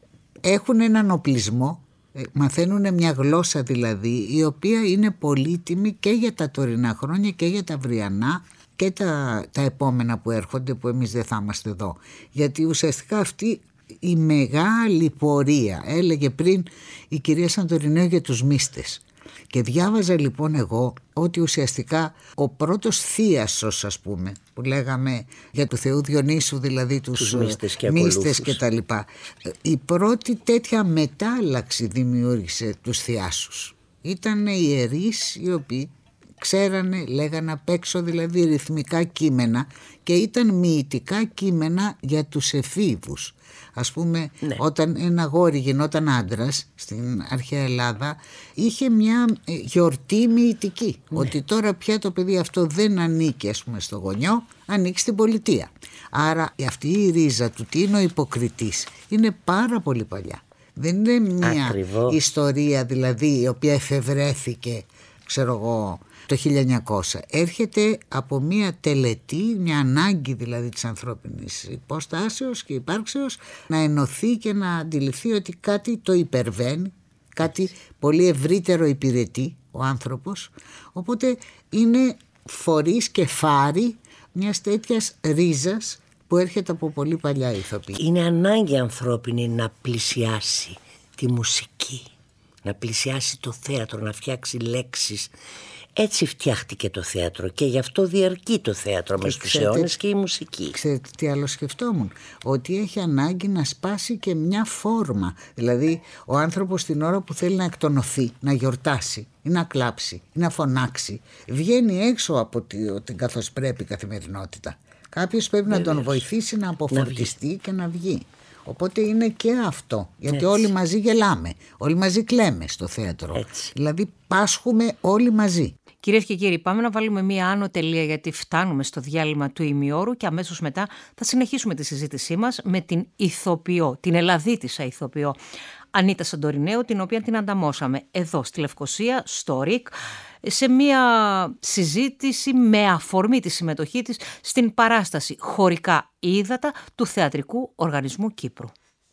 έχουν έναν οπλισμό, μαθαίνουν μια γλώσσα δηλαδή η οποία είναι πολύτιμη και για τα τωρινά χρόνια και για τα αυριανά και τα, τα επόμενα που έρχονται, που εμείς δεν θα είμαστε εδώ, γιατί ουσιαστικά αυτή η μεγάλη πορεία, έλεγε πριν η κυρία Σαντορινέου για τους μύστες, και διάβαζα λοιπόν εγώ ότι ουσιαστικά ο πρώτος θίασος, ας πούμε, που λέγαμε για του Θεού Διονύσου, δηλαδή τους, τους μύστες και, μύστες και τα λοιπά, η πρώτη τέτοια μετάλλαξη δημιούργησε τους θιάσους. Ήταν οι ιερείς οι οποίοι ξέρανε, λέγανε απ' έξω δηλαδή ρυθμικά κείμενα και ήταν μυητικά κείμενα για τους εφήβους. Ας πούμε, ναι, όταν ένα αγόρι γινόταν άντρας στην αρχαία Ελλάδα, είχε μια γιορτή μυητική, ναι, ότι τώρα πια το παιδί αυτό δεν ανήκει, ας πούμε, στο γονιό, ανήκει στην πολιτεία. Άρα αυτή η ρίζα του τι είναι ο υποκριτής είναι πάρα πολύ παλιά. Δεν είναι μια Ακριβώς. ιστορία δηλαδή η οποία εφευρέθηκε, ξέρω εγώ, το χίλια εννιακόσια. Έρχεται από μια τελετή, μια ανάγκη δηλαδή της ανθρώπινης υποστάσεως και υπάρξεως να ενωθεί και να αντιληφθεί ότι κάτι το υπερβαίνει, κάτι πολύ ευρύτερο υπηρετεί ο άνθρωπος, οπότε είναι φορείς και φάρη μιας τέτοιας ρίζας που έρχεται από πολύ παλιά ηθοποιή. Είναι ανάγκη ανθρώπινη να πλησιάσει τη μουσική, να πλησιάσει το θέατρο, να φτιάξει λέξεις. Έτσι φτιάχτηκε το θέατρο και γι' αυτό διαρκεί το θέατρο μες στους αιώνες και η μουσική. Ξέρετε τι άλλο σκεφτόμουν? Ότι έχει ανάγκη να σπάσει και μια φόρμα. Δηλαδή ο άνθρωπος την ώρα που θέλει να εκτονωθεί, να γιορτάσει ή να κλάψει ή να φωνάξει, βγαίνει έξω από την καθώς πρέπει καθημερινότητα. Κάποιος πρέπει Βεβαίως. να τον βοηθήσει να αποφορτιστεί να και να βγει. Οπότε είναι και αυτό, γιατί Έτσι. όλοι μαζί γελάμε, όλοι μαζί κλαίμε στο θέατρο. Έτσι. Δηλαδή πάσχουμε όλοι μαζί. Κυρίες και κύριοι, πάμε να βάλουμε μία άνω τελεία, γιατί φτάνουμε στο διάλειμμα του ημιώρου και αμέσως μετά θα συνεχίσουμε τη συζήτησή μας με την ηθοποιό, την Ελλαδίτισσα ηθοποιό Ανίτα Σαντορινέου, την οποία την ανταμώσαμε εδώ στη Λευκοσία, στο ΡΙΚ, σε μία συζήτηση με αφορμή τη συμμετοχή της στην παράσταση «Χωρικά ύδατα» του Θεατρικού Οργανισμού Κύπρου.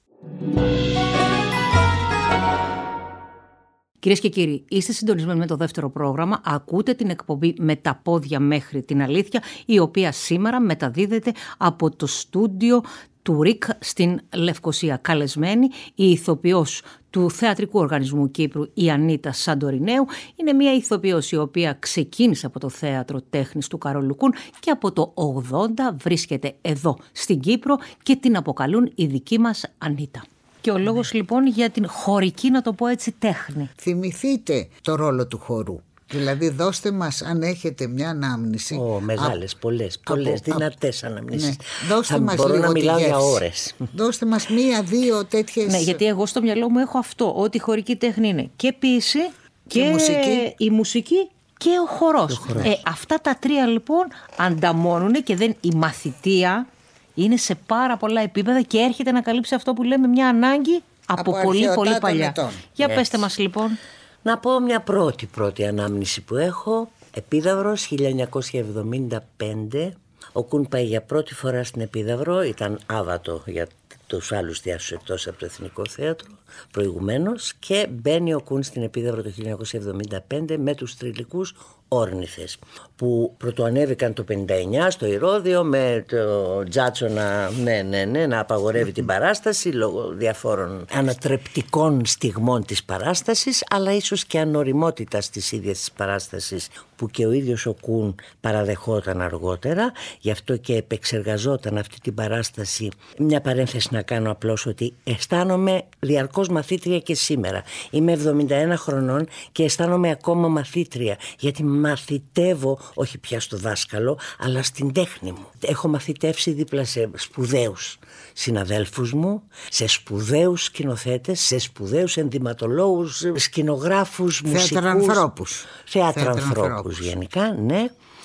Κυρίες και κύριοι, είστε συντονισμένοι με το δεύτερο πρόγραμμα. Ακούτε την εκπομπή «Με τα πόδια μέχρι την αλήθεια», η οποία σήμερα μεταδίδεται από το στούντιο του ΡΙΚ στην Λευκοσία. Καλεσμένη η ηθοποιός του Θεατρικού Οργανισμού Κύπρου, η Ανίτα Σαντορινέου. Είναι μια ηθοποιός η οποία ξεκίνησε από το Θέατρο Τέχνης του Καρόλου Κουν και από το ογδόντα βρίσκεται εδώ στην Κύπρο και την αποκαλούν η δική μας Ανίτα. Και ο λόγος ναι. λοιπόν για την χωρική, να το πω έτσι, τέχνη. Θυμηθείτε το ρόλο του χορού. Δηλαδή δώστε μας, αν έχετε μια ανάμνηση. Ω, μεγάλες, από, πολλές, πολλές, από, δυνατές αναμνήσεις. Ναι. Δώστε Θα μας μπορώ λίγο να μιλάω τη για ώρες. Δώστε μας μία-δύο τέτοιες. Ναι, γιατί εγώ στο μυαλό μου έχω αυτό, ότι η χωρική τέχνη είναι και ποίηση και, και μουσική. η μουσική και ο χορός. Ο χορός. Ε, αυτά τα τρία λοιπόν ανταμώνουν και δεν, η μαθητεία είναι σε πάρα πολλά επίπεδα και έρχεται να καλύψει αυτό που λέμε μια ανάγκη από, από πολύ πολύ παλιά. Ετών. Για Έτσι. πέστε μας λοιπόν. Να πω μια πρώτη πρώτη ανάμνηση που έχω. Επίδαυρος χίλια εννιακόσια εβδομήντα πέντε. Ο Κουν πάει για πρώτη φορά στην Επίδαυρο. Ήταν άβατο για τους άλλους θεάτρους εκτός από το Εθνικό Θέατρο προηγουμένως. Και μπαίνει ο Κουν στην Επίδαυρο το χίλια εννιακόσια εβδομήντα πέντε με τους Τριλικούς Όρνηθες, που πρωτοανέβηκαν το πενήντα εννιά στο Ηρώδειο με το Τζάτσο να, ναι, ναι, ναι, να απαγορεύει την παράσταση λόγω διαφόρων ανατρεπτικών στιγμών της παράστασης, αλλά ίσως και ανοριμότητας της ίδιας της παράστασης, που και ο ίδιος ο Κουν παραδεχόταν αργότερα. Γι' αυτό και επεξεργαζόταν αυτή την παράσταση. Μια παρένθεση να κάνω απλώς, ότι αισθάνομαι διαρκώς μαθήτρια και σήμερα. Είμαι εβδομήντα ένα χρονών και αισθάνομαι ακόμα μαθήτρια, γιατί μαθητεύω όχι πια στο δάσκαλο, αλλά στην τέχνη μου. Έχω μαθητεύσει δίπλα σε σπουδαίους συναδέλφους μου, σε σπουδαίους σκηνοθέτες, σε σπουδαίους ενδυματολόγους, σκηνογράφους, μουσικούς. Θεατρανθρώπους. Θεατρανθρώπους γενικά, ναι.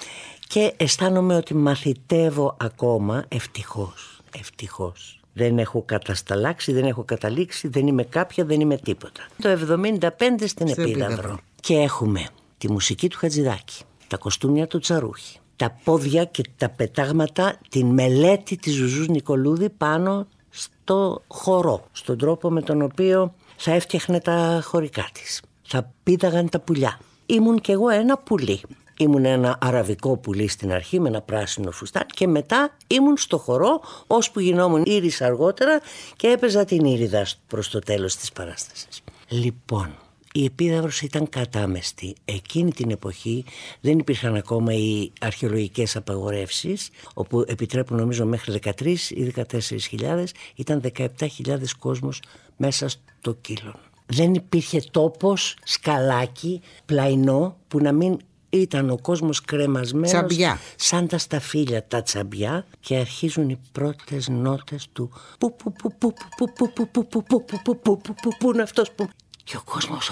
Και αισθάνομαι ότι μαθητεύω ακόμα, ευτυχώς, ευτυχώς. Δεν έχω κατασταλάξει, δεν έχω καταλήξει, δεν είμαι κάποια, δεν είμαι τίποτα. Το εβδομήντα πέντε στην Επίδαυρο. Και έχουμε τη μουσική του Χατζηδάκη, τα κοστούμια του Τσαρούχη, τα πόδια και τα πετάγματα, την μελέτη της Ζουζούς Νικολούδη πάνω στο χορό, στον τρόπο με τον οποίο θα έφτιαχνε τα χωρικά της. Θα πήδαγαν τα πουλιά. Ήμουν κι εγώ ένα πουλί. Ήμουν ένα αραβικό πουλί στην αρχή με ένα πράσινο φουστάν και μετά ήμουν στο χορό, ώσπου γινόμουν Ήρης αργότερα και έπαιζα την Ήριδα προς το τέλος της παράστασης. Λοιπόν, η Επίδαυρος ήταν κατάμεστη. Εκείνη την εποχή δεν υπήρχαν ακόμα οι αρχαιολογικές απαγορεύσεις, όπου επιτρέπουν νομίζω μέχρι δεκατρείς ή δεκατέσσερις χιλιάδες, ήταν δεκαεπτά χιλιάδες κόσμος μέσα στο Κύλον. Δεν υπήρχε τόπος, σκαλάκι, πλαϊνό, που να μην ήταν ο κόσμος κρεμασμένος. Τσαμπιά. Σαν τα σταφύλια τα τσαμπιά, και αρχίζουν οι πρώτες νότες του που που που που που που που που που που που που που που είναι αυτός που... Και ο κόσμος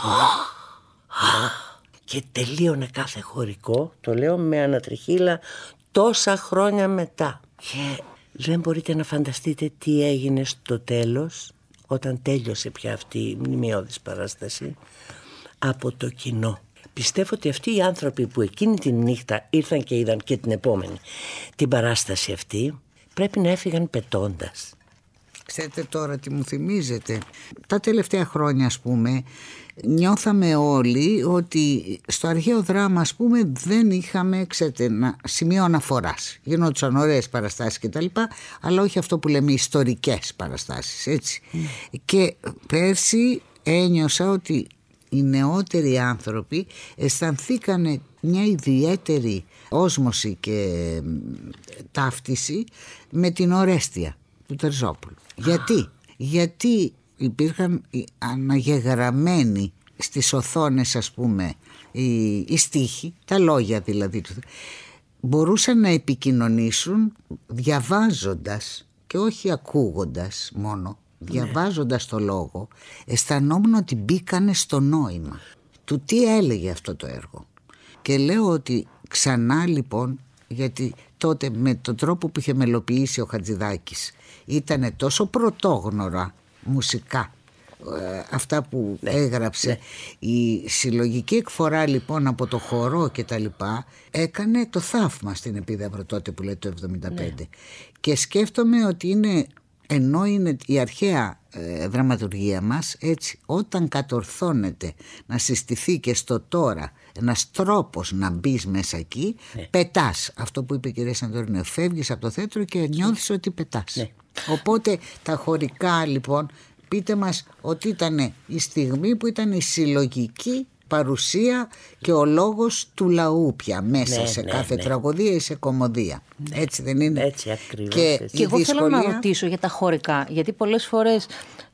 και τελείωνε κάθε χωρικό, το λέω με ανατριχύλα, τόσα χρόνια μετά. Και δεν μπορείτε να φανταστείτε τι έγινε στο τέλος, όταν τέλειωσε πια αυτή η μνημειώδης παράσταση, από το κοινό. Πιστεύω ότι αυτοί οι άνθρωποι που εκείνη τη νύχτα ήρθαν και είδαν και την επόμενη την παράσταση αυτή, πρέπει να έφυγαν πετώντας. Ξέρετε τώρα τι μου θυμίζετε. Τα τελευταία χρόνια, ας πούμε, νιώθαμε όλοι ότι στο αρχαίο δράμα, ας πούμε, δεν είχαμε, ξέρετε, ένα σημείο αναφοράς. Γινόντουσαν ωραίες παραστάσεις και τα λοιπά, αλλά όχι αυτό που λέμε ιστορικές παραστάσεις, έτσι. Mm. Και πέρσι ένιωσα ότι οι νεότεροι άνθρωποι αισθανθήκανε μια ιδιαίτερη όσμωση και ταύτιση με την Ορέστια του Τερζόπουλου. Γιατί? Γιατί υπήρχαν αναγεγραμμένοι στις οθόνες, ας πούμε, οι, οι στίχοι, τα λόγια δηλαδή του. μπορούσαν να επικοινωνήσουν διαβάζοντας και όχι ακούγοντας μόνο, διαβάζοντας το λόγο, αισθανόμουν ότι μπήκανε στο νόημα του τι έλεγε αυτό το έργο. Και λέω ότι ξανά λοιπόν, γιατί τότε με τον τρόπο που είχε μελοποιήσει ο Χατζηδάκης ήτανε τόσο πρωτόγνωρα μουσικά αυτά που ναι, έγραψε, ναι. Η συλλογική εκφορά λοιπόν από το χορό και τα λοιπά έκανε το θαύμα στην Επίδαυρο τότε που λέει το εβδομήντα πέντε, ναι. Και σκέφτομαι ότι είναι, ενώ είναι η αρχαία ε, δραματουργία μας, έτσι όταν κατορθώνεται να συστηθεί και στο τώρα ένας τρόπος να μπεις μέσα εκεί, ναι. Πετάς, αυτό που είπε η κυρία Σαντορίνου, φεύγεις από το θέατρο και νιώθεις ότι πετάς, ναι. Οπότε τα χωρικά λοιπόν, πείτε μας ότι ήταν η στιγμή που ήταν η συλλογική παρουσία και ο λόγος του λαού πια μέσα, ναι, σε ναι, κάθε ναι. τραγωδία ή σε κομμωδία. Ναι. Έτσι δεν είναι? Έτσι ακριβώς. Και, έτσι. και εγώ δυσκολία... θέλω να ρωτήσω για τα χωρικά, γιατί πολλές φορές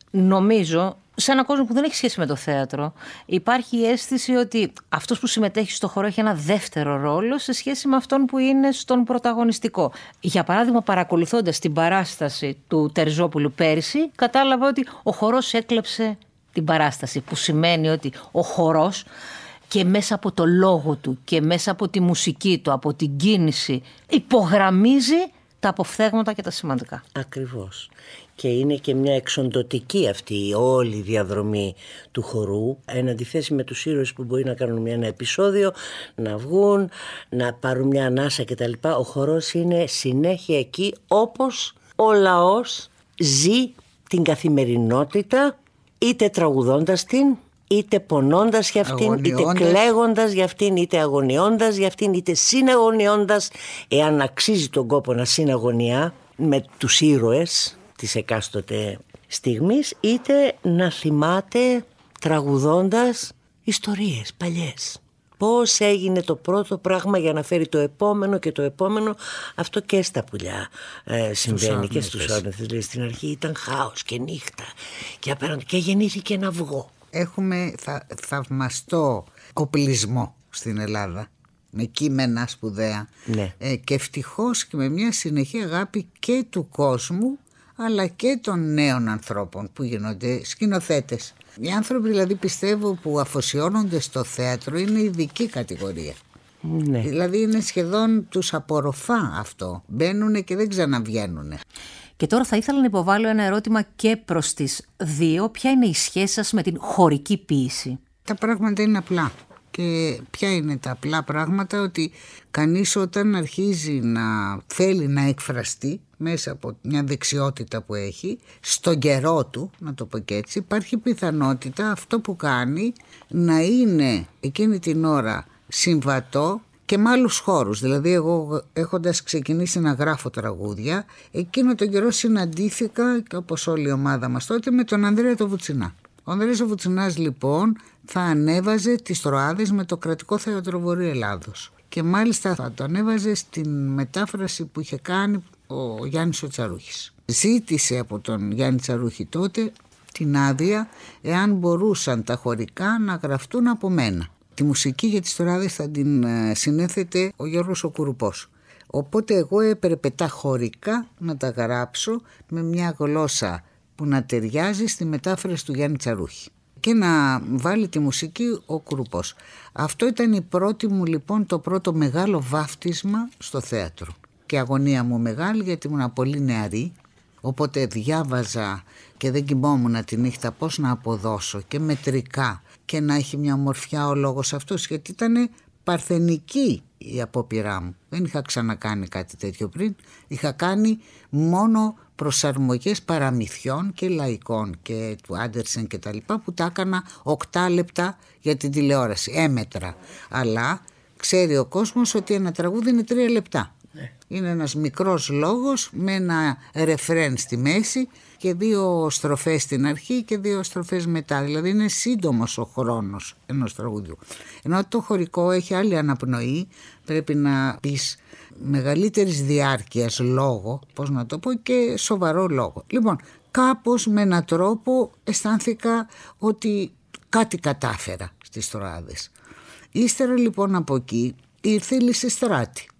νομίζω σε έναν κόσμο που δεν έχει σχέση με το θέατρο υπάρχει η αίσθηση ότι αυτός που συμμετέχει στο χορό έχει ένα δεύτερο ρόλο σε σχέση με αυτόν που είναι στον πρωταγωνιστικό. Για παράδειγμα, παρακολουθώντας την παράσταση του Τερζόπουλου πέρυσι, κατάλαβα ότι ο χορός έκλεψε την παράσταση, που σημαίνει ότι ο χορός και μέσα από το λόγο του και μέσα από τη μουσική του, από την κίνηση, υπογραμμίζει τα αποφθέγματα και τα σημαντικά. Ακριβώς. Και είναι και μια εξοντωτική αυτή η όλη διαδρομή του χορού, εν αντιθέσει με τους ήρωες που μπορεί να κάνουν ένα επεισόδιο, να βγουν, να πάρουν μια ανάσα κτλ. Ο χορός είναι συνέχεια εκεί, όπως ο λαός ζει την καθημερινότητα, είτε τραγουδώντας την, είτε πονώντας για αυτήν, είτε κλαίγοντας για αυτήν, είτε αγωνιώντας για αυτήν, είτε συναγωνιώντας, εάν αξίζει τον κόπο να συναγωνιά με τους ήρωες της εκάστοτε στιγμής, είτε να θυμάται τραγουδώντας ιστορίες παλιές. Πώς έγινε το πρώτο πράγμα για να φέρει το επόμενο και το επόμενο. Αυτό και στα πουλιά ε, συμβαίνει και στους όρνηθες. Δηλαδή, στην αρχή ήταν χάος και νύχτα και απέναντι και γεννήθηκε ένα αυγό. Έχουμε θα, θαυμαστό οπλισμό στην Ελλάδα, με κείμενα σπουδαία, ναι. ε, και ευτυχώς και με μια συνεχή αγάπη και του κόσμου αλλά και των νέων ανθρώπων που γίνονται σκηνοθέτες. Οι άνθρωποι δηλαδή πιστεύω που αφοσιώνονται στο θέατρο είναι ειδική κατηγορία. Ναι. Δηλαδή είναι σχεδόν τους απορροφά αυτό. Μπαίνουνε και δεν ξαναβγαίνουνε. Και τώρα θα ήθελα να υποβάλω ένα ερώτημα και προς τις δύο. Ποια είναι η σχέση σας με την χωρική ποίηση? Τα πράγματα είναι απλά. Και ποια είναι τα απλά πράγματα? Ότι κανείς όταν αρχίζει να θέλει να εκφραστεί μέσα από μια δεξιότητα που έχει, στον καιρό του, να το πω και έτσι, υπάρχει πιθανότητα αυτό που κάνει να είναι εκείνη την ώρα συμβατό και με άλλους χώρους. Δηλαδή εγώ έχοντας ξεκινήσει να γράφω τραγούδια, εκείνο τον καιρό συναντήθηκα, όπως όλη η ομάδα μας τότε, με τον Ανδρέα το Βουτσινά. Ο Ανδρέας ο Βουτσινάς λοιπόν θα ανέβαζε τις Τροάδες με το Κρατικό Θέατρο Βορείου Ελλάδος και μάλιστα θα το ανέβαζε στην μετάφραση που είχε κάνει ο Γιάννης ο Τσαρούχης. Ζήτησε από τον Γιάννη Τσαρούχη τότε την άδεια εάν μπορούσαν τα χωρικά να γραφτούν από μένα. Τη μουσική για τις Τροάδες θα την συνέθετε ο Γιώργος ο Κουρουπός. Οπότε εγώ έπρεπε τα χωρικά να τα γράψω με μια γλώσσα που να ταιριάζει στη μετάφραση του Γιάννη Τσαρούχη και να βάλει τη μουσική ο Κουρουπός. Αυτό ήταν η πρώτη μου λοιπόν, το πρώτο μεγάλο βάφτισμα στο θέατρο και αγωνία μου μεγάλη, γιατί ήμουν πολύ νεαρή, οπότε διάβαζα και δεν κοιμόμουν τη νύχτα πώς να αποδώσω και μετρικά και να έχει μια ομορφιά ο λόγος αυτός, γιατί ήταν παρθενική η απόπειρά μου. Δεν είχα ξανακάνει κάτι τέτοιο πριν, είχα κάνει μόνο προσαρμογές παραμυθιών και λαϊκών και του Άντερσεν και τα λοιπά, που τα έκανα οκτώ λεπτά για την τηλεόραση, έμετρα. Αλλά ξέρει ο κόσμος ότι ένα τραγούδι είναι τρία λεπτά. Ναι. Είναι ένας μικρός λόγος με ένα ρεφρέν στη μέση και δύο στροφές στην αρχή και δύο στροφές μετά. Δηλαδή είναι σύντομος ο χρόνος ενός τραγουδιού. Ενώ το χωρικό έχει άλλη αναπνοή, πρέπει να πεις μεγαλύτερης διάρκειας λόγο, πώς να το πω, και σοβαρό λόγο. Λοιπόν, κάπως με έναν τρόπο αισθάνθηκα ότι κάτι κατάφερα στις Τροάδες. Ύστερα λοιπόν από εκεί ήρθε η Λυσιστράτη.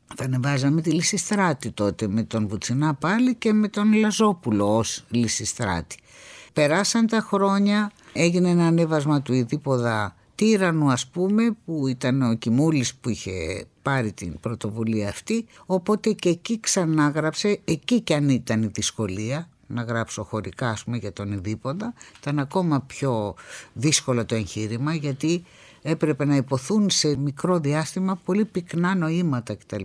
θα ανεβάζαμε τη Λυσιστράτη τότε με τον Βουτσινά πάλι και με τον Λαζόπουλο ως Λυσιστράτη. Περάσαν τα χρόνια, έγινε ένα ανέβασμα του Ιδίποδα Τύραννου, ας πούμε, που ήταν ο Κιμούλης που είχε πάρει την πρωτοβουλία αυτή, οπότε και εκεί ξανάγραψε, εκεί κι αν ήταν η δυσκολία να γράψω χωρικά, ας πούμε, για τον Ιδίποδα, ήταν ακόμα πιο δύσκολο το εγχείρημα, γιατί έπρεπε να υποθούν σε μικρό διάστημα πολύ πυκνά νοήματα κτλ.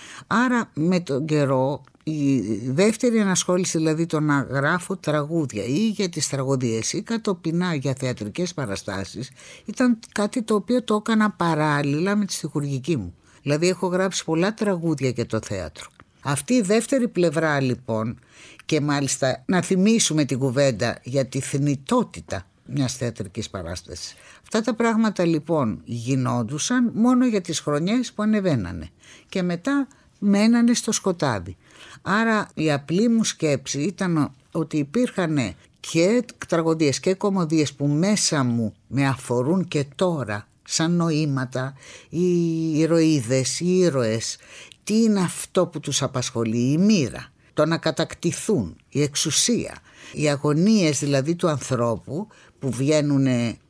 Άρα με τον καιρό η δεύτερη ενασχόληση, δηλαδή το να γράφω τραγούδια ή για τις τραγωδίες ή κατοπινά για θεατρικές παραστάσεις, ήταν κάτι το οποίο το έκανα παράλληλα με τη στιχουργική μου. Δηλαδή έχω γράψει πολλά τραγούδια για το θέατρο. Αυτή η δεύτερη πλευρά λοιπόν, και μάλιστα να θυμίσουμε την κουβέντα για τη θνητότητα μιας θεατρικής παράστασης. Αυτά τα πράγματα λοιπόν γινόντουσαν μόνο για τις χρονιές που ανεβαίνανε και μετά μένανε στο σκοτάδι. Άρα η απλή μου σκέψη ήταν ότι υπήρχαν και τραγωδίες και κωμωδίες που μέσα μου με αφορούν και τώρα σαν νοήματα, οι ηρωίδες, οι ήρωες. Τι είναι αυτό που τους απασχολεί? Η μοίρα, το να κατακτηθούν, η εξουσία, οι αγωνίες δηλαδή του ανθρώπου που βγαίνουν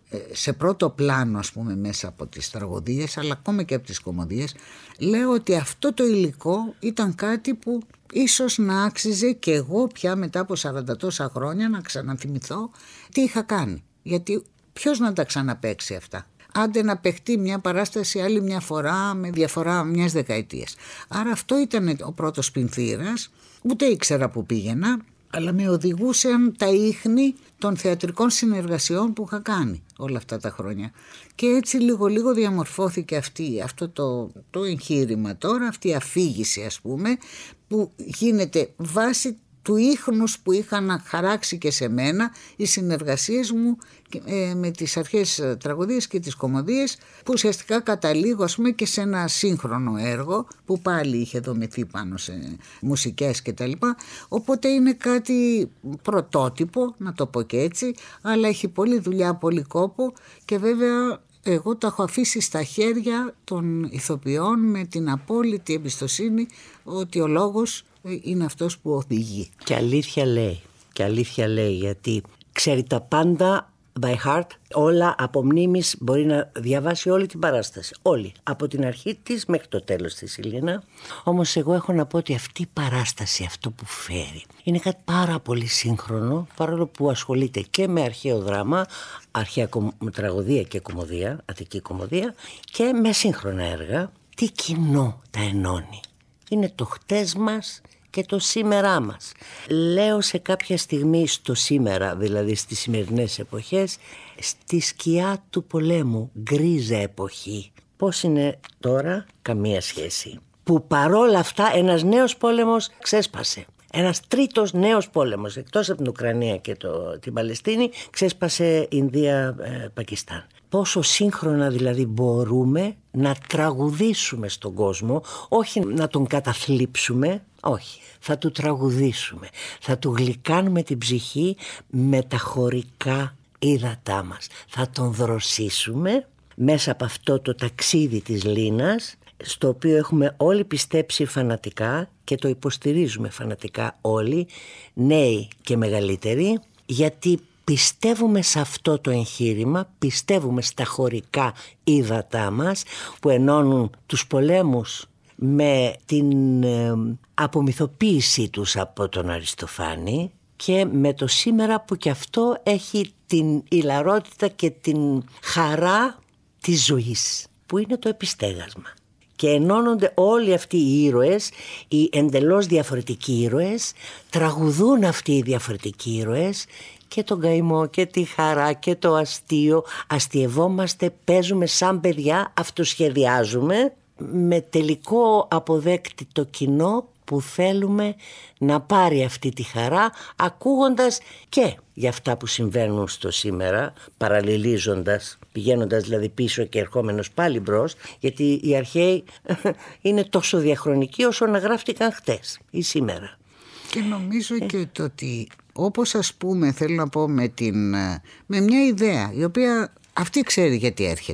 σε πρώτο πλάνο, ας πούμε, μέσα από τις τραγωδίες αλλά ακόμα και από τις κωμωδίες. Λέω ότι αυτό το υλικό ήταν κάτι που ίσως να άξιζε και εγώ πια μετά από σαράντα τόσα χρόνια να ξαναθυμηθώ τι είχα κάνει, γιατί ποιος να τα ξαναπαίξει αυτά? Άντε να παιχτεί μια παράσταση άλλη μια φορά με διαφορά μιας δεκαετίας. Άρα αυτό ήταν ο πρώτος πινθύρας, ούτε ήξερα που πήγαινα, αλλά με οδηγούσαν τα ίχνη των θεατρικών συνεργασιών που είχα κάνει όλα αυτά τα χρόνια. Και έτσι λίγο λίγο διαμορφώθηκε αυτή, αυτό το, το εγχείρημα τώρα, αυτή η αφήγηση, ας πούμε, που γίνεται βάση του ίχνους που είχαν χαράξει και σε μένα οι συνεργασίες μου ε, με τις αρχές τραγωδίες και τις κωμωδίες, που ουσιαστικά καταλήγω, ας πούμε, και σε ένα σύγχρονο έργο που πάλι είχε δομηθεί πάνω σε μουσικές και τα λοιπά. Οπότε είναι κάτι πρωτότυπο, να το πω και έτσι, αλλά έχει πολλή δουλειά, πολύ κόπο, και βέβαια εγώ τα έχω αφήσει στα χέρια των ηθοποιών με την απόλυτη εμπιστοσύνη ότι ο λόγος είναι αυτός που οδηγεί. Και αλήθεια λέει, και αλήθεια λέει, γιατί ξέρει τα πάντα by heart, όλα από μνήμης, μπορεί να διαβάσει όλη την παράσταση, όλη, από την αρχή της μέχρι το τέλος της, Ηλίνα. Όμως εγώ έχω να πω ότι αυτή η παράσταση, αυτό που φέρει, είναι κάτι πάρα πολύ σύγχρονο, παρόλο που ασχολείται και με αρχαίο δράμα, αρχαία τραγωδία και κωμωδία, Αττική κωμωδία, και με σύγχρονα έργα. Τι κοινό τα ενώνει? Είναι το χτες μας και το σήμερά μας. Λέω σε κάποια στιγμή στο σήμερα, δηλαδή στις σημερινές εποχές, στη σκιά του πολέμου, γκρίζα εποχή. Πώς είναι τώρα? Καμία σχέση. Που παρόλα αυτά ένας νέος πόλεμος ξέσπασε. Ένας τρίτος νέος πόλεμος, εκτός από την Ουκρανία και το, την Παλαιστίνη, ξέσπασε Ινδία-Πακιστάν. Πόσο σύγχρονα δηλαδή μπορούμε να τραγουδήσουμε στον κόσμο, όχι να τον καταθλίψουμε, όχι, θα του τραγουδήσουμε, θα του γλυκάνουμε την ψυχή με τα χωρικά ύδατά μας, θα τον δροσίσουμε μέσα από αυτό το ταξίδι της Λίνας, στο οποίο έχουμε όλοι πιστέψει φανατικά και το υποστηρίζουμε φανατικά όλοι, νέοι και μεγαλύτεροι, γιατί πιστεύουμε σε αυτό το εγχείρημα, πιστεύουμε στα χωρικά ύδατά μας που ενώνουν τους πολέμους με την ε, απομυθοποίησή τους από τον Αριστοφάνη και με το σήμερα που κι αυτό έχει την ηλαρότητα και την χαρά της ζωής, που είναι το επιστέγασμα. Και ενώνονται όλοι αυτοί οι ήρωες, οι εντελώς διαφορετικοί ήρωες, τραγουδούν αυτοί οι διαφορετικοί ήρωες και τον καημό και τη χαρά και το αστείο. Αστειευόμαστε, παίζουμε σαν παιδιά, αυτοσχεδιάζουμε με τελικό αποδέκτη το κοινό που θέλουμε να πάρει αυτή τη χαρά, ακούγοντας και για αυτά που συμβαίνουν στο σήμερα, παραλληλίζοντας, πηγαίνοντας δηλαδή πίσω και ερχόμενος πάλι μπρος, γιατί οι αρχαίοι είναι τόσο διαχρονικοί όσο να γράφτηκαν χτες ή σήμερα. Και νομίζω ε. και το ότι, όπως ας πούμε, θέλω να πω, με, την, με μια ιδέα η οποία αυτή ξέρει γιατί έρχεται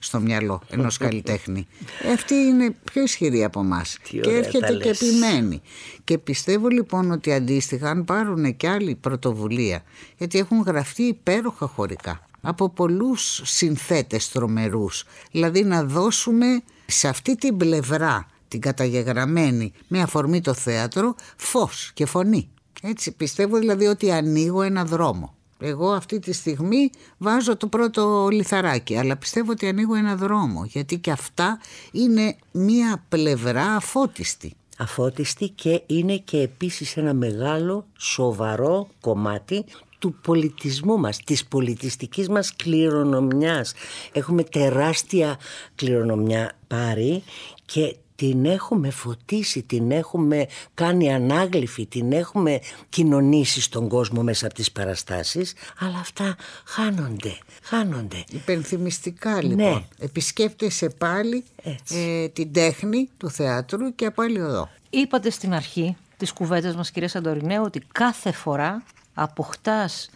στο μυαλό ενός καλλιτέχνη. Αυτή είναι πιο ισχυρή από εμάς και έρχεται και επιμένει. Και πιστεύω λοιπόν ότι αντίστοιχα, αν πάρουν και άλλη πρωτοβουλία, γιατί έχουν γραφτεί υπέροχα χωρικά από πολλούς συνθέτες τρομερούς, δηλαδή να δώσουμε σε αυτή την πλευρά, την καταγεγραμμένη με αφορμή το θέατρο, φως και φωνή. Έτσι πιστεύω δηλαδή ότι ανοίγω ένα δρόμο. Εγώ αυτή τη στιγμή βάζω το πρώτο λιθαράκι, αλλά πιστεύω ότι ανοίγω ένα δρόμο, γιατί και αυτά είναι μία πλευρά αφώτιστη. Αφώτιστη και είναι και επίσης ένα μεγάλο σοβαρό κομμάτι του πολιτισμού μας, της πολιτιστικής μας κληρονομιάς. Έχουμε τεράστια κληρονομιά πάρει και την έχουμε φωτίσει, την έχουμε κάνει ανάγλυφη, την έχουμε κοινωνήσει στον κόσμο μέσα από τις παραστάσεις, αλλά αυτά χάνονται, χάνονται. Υπενθυμιστικά λοιπόν, ναι. Επισκέπτεσαι πάλι ε, την τέχνη του θεάτρου και πάλι εδώ. Είπατε στην αρχή της κουβέντας μας, κυρία Σαντορινέου, ότι κάθε φορά αποκτάς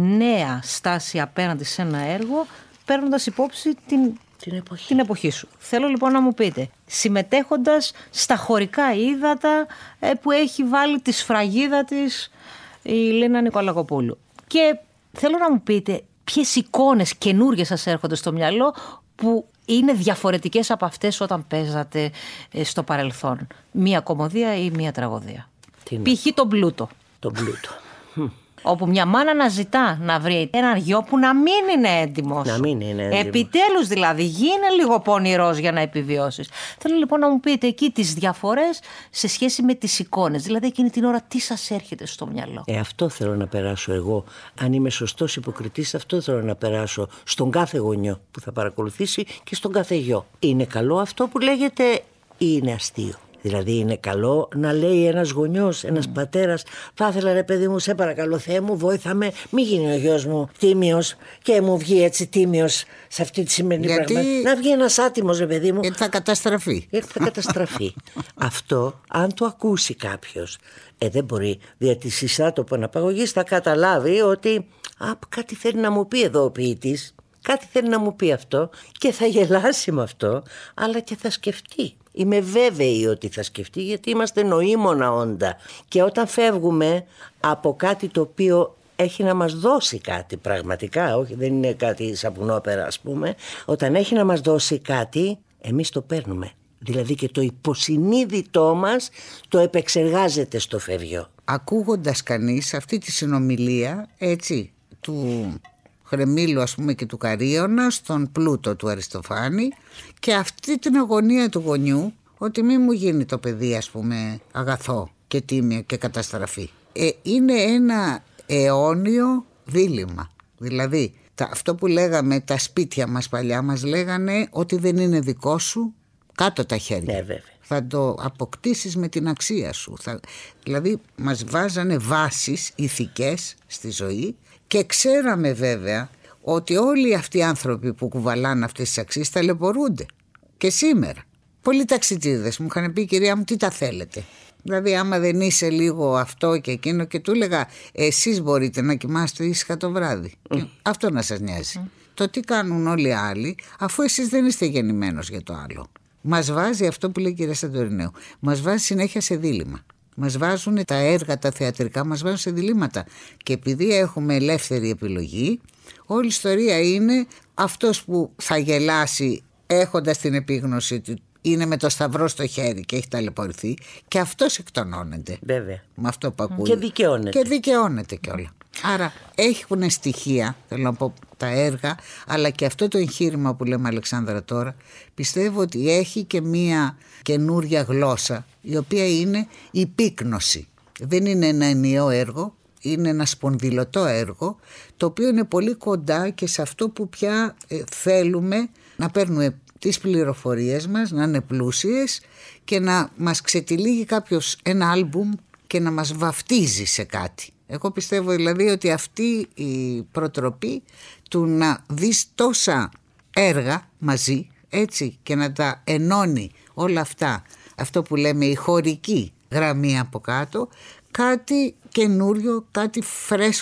νέα στάση απέναντι σε ένα έργο, παίρνοντας υπόψη την Την εποχή. την εποχή σου. Θέλω λοιπόν να μου πείτε, συμμετέχοντας στα χωρικά ύδατα ε, που έχει βάλει τη σφραγίδα της η Λίνα Νικολακοπούλου, και θέλω να μου πείτε ποιες εικόνες καινούργιες σας έρχονται στο μυαλό που είναι διαφορετικές από αυτές όταν παίζατε ε, στο παρελθόν. Μία κομμωδία ή μία τραγωδία. Π.χ. τον Πλούτο. Τον Πλούτο. Όπου μια μάνα να ζητά να βρει έναν γιο που να μην είναι έντιμος. Να μην είναι έντιμος. Επιτέλους δηλαδή, γίνε λίγο πονηρός για να επιβιώσεις. Θέλω λοιπόν να μου πείτε εκεί τις διαφορές σε σχέση με τις εικόνες. Δηλαδή εκείνη την ώρα τι σας έρχεται στο μυαλό. Ε, αυτό θέλω να περάσω εγώ. Αν είμαι σωστός υποκριτής, αυτό θέλω να περάσω στον κάθε γονιό που θα παρακολουθήσει και στον κάθε γιο. Είναι καλό αυτό που λέγεται ή είναι αστείο? Δηλαδή είναι καλό να λέει ένας γονιός, ένας mm. πατέρας, θα ήθελα ρε παιδί μου, σε παρακαλώ Θεέ μου, βόηθα με, μη γίνει ο γιος μου τίμιος και μου βγει έτσι τίμιος σε αυτή τη σημερινή γιατί... πράγμα. Να βγει ένας άτιμος ρε παιδί μου. Γιατί θα καταστραφεί. Γιατί θα καταστραφεί. Αυτό αν το ακούσει κάποιος, ε, δεν μπορεί, δια της εισάτοπου αναπαγωγής θα καταλάβει ότι α, κάτι θέλει να μου πει εδώ ο ποιητής. Κάτι θέλει να μου πει αυτό και θα γελάσει με αυτό, αλλά και θα σκεφτεί. Είμαι βέβαιη ότι θα σκεφτεί, γιατί είμαστε νοήμονα όντα. Και όταν φεύγουμε από κάτι το οποίο έχει να μας δώσει κάτι πραγματικά, όχι δεν είναι κάτι σαπουνόπερα ας πούμε, όταν έχει να μας δώσει κάτι, εμείς το παίρνουμε. Δηλαδή και το υποσυνείδητό μας το επεξεργάζεται στο φεύγιο. Ακούγοντας κανείς αυτή τη συνομιλία, έτσι, του Χρεμίλου ας πούμε και του Καρίωνα στον Πλούτο του Αριστοφάνη, και αυτή την αγωνία του γονιού ότι μη μου γίνει το παιδί ας πούμε αγαθό και τίμιο και καταστραφή, ε, είναι ένα αιώνιο δίλημμα. Δηλαδή τα, αυτό που λέγαμε τα σπίτια μας παλιά, μας λέγανε ότι δεν είναι δικό σου, κάτω τα χέρια. Ναι, βέβαια. Θα το αποκτήσεις με την αξία σου. Θα, δηλαδή μας βάζανε βάσεις ηθικές στη ζωή. Και ξέραμε βέβαια ότι όλοι αυτοί οι άνθρωποι που κουβαλάνε αυτές τις αξίες ταλαιπωρούνται. Και σήμερα. Πολλοί ταξιτζίδες μου είχαν πει, κυρία μου, τι τα θέλετε. Δηλαδή άμα δεν είσαι λίγο αυτό και εκείνο, και του έλεγα, εσείς μπορείτε να κοιμάστε ήσυχα το βράδυ. Mm. Αυτό να σας νοιάζει. Mm. Το τι κάνουν όλοι οι άλλοι, αφού εσείς δεν είστε γεννημένος για το άλλο. Μας βάζει αυτό που λέει η κυρία Σαντορινέου. Μας βάζει συνέχεια σε δίλημμα. Μας βάζουν τα έργα, τα θεατρικά, μας βάζουν σε διλήμματα. Και επειδή έχουμε ελεύθερη επιλογή, όλη η ιστορία είναι αυτός που θα γελάσει έχοντας την επίγνωση ότι είναι με το σταυρό στο χέρι και έχει ταλαιπωρηθεί, και αυτός εκτονώνεται. Βέβαια. Με αυτό που ακούει. Και δικαιώνεται. Και δικαιώνεται κιόλα. Άρα έχουν στοιχεία, θέλω να πω, τα έργα, αλλά και αυτό το εγχείρημα που λέμε Αλεξάνδρα τώρα, πιστεύω ότι έχει και μία καινούρια γλώσσα, η οποία είναι η πύκνωση. Δεν είναι ένα ενιαίο έργο, είναι ένα σπονδυλωτό έργο, το οποίο είναι πολύ κοντά και σε αυτό που πια ε, θέλουμε να παίρνουμε τις πληροφορίες μας, να είναι πλούσιες και να μας ξετυλίγει κάποιος ένα άλμπουμ και να μας βαφτίζει σε κάτι. Εγώ πιστεύω δηλαδή ότι αυτή η προτροπή του να δεις τόσα έργα μαζί, έτσι, και να τα ενώνει όλα αυτά, αυτό που λέμε η χωρική γραμμή από κάτω, κάτι καινούριο, κάτι φρέσκο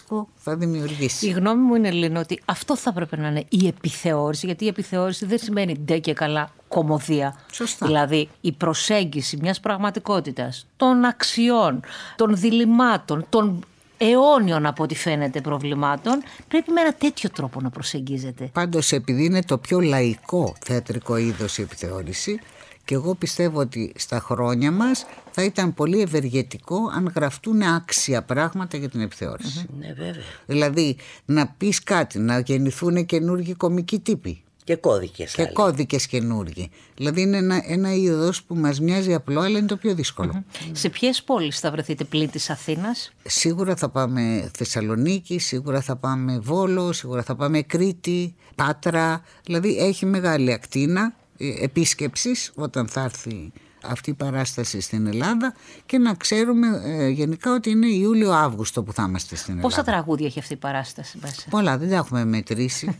θα δημιουργήσει. Η γνώμη μου είναι, Λίνα, ότι αυτό θα πρέπει να είναι η επιθεώρηση, γιατί η επιθεώρηση δεν σημαίνει ντε και καλά κωμωδία. Σωστά. Δηλαδή η προσέγγιση μιας πραγματικότητας, των αξιών, των διλημάτων, των αιώνιων από ό,τι φαίνεται προβλημάτων, πρέπει με ένα τέτοιο τρόπο να προσεγγίζεται. Πάντως, επειδή είναι το πιο λαϊκό θεατρικό είδος η επιθεώρηση, και εγώ πιστεύω ότι στα χρόνια μας θα ήταν πολύ ευεργετικό αν γραφτούν άξια πράγματα για την επιθεώρηση. Mm-hmm. Ναι, βέβαια. Δηλαδή να πεις κάτι, να γεννηθούν καινούργιοι κομικοί τύποι. Και κώδικες. Και άλλοι. κώδικες καινούργιοι. Δηλαδή είναι ένα, ένα είδος που μας μοιάζει απλό, αλλά είναι το πιο δύσκολο. Mm-hmm. Σε ποιες πόλεις θα βρεθείτε πλην της Αθήνας? Σίγουρα θα πάμε Θεσσαλονίκη, σίγουρα θα πάμε Βόλο, σίγουρα θα πάμε Κρήτη, Πάτρα. Δηλαδή έχει μεγάλη ακτίνα επίσκεψης όταν θα έρθει αυτή η παράσταση στην Ελλάδα, και να ξέρουμε ε, γενικά ότι είναι Ιούλιο-Αύγουστο που θα είμαστε στην Ελλάδα. Πόσα τραγούδια έχει αυτή η παράσταση μέσα? Πολλά, δεν τα έχουμε μετρήσει.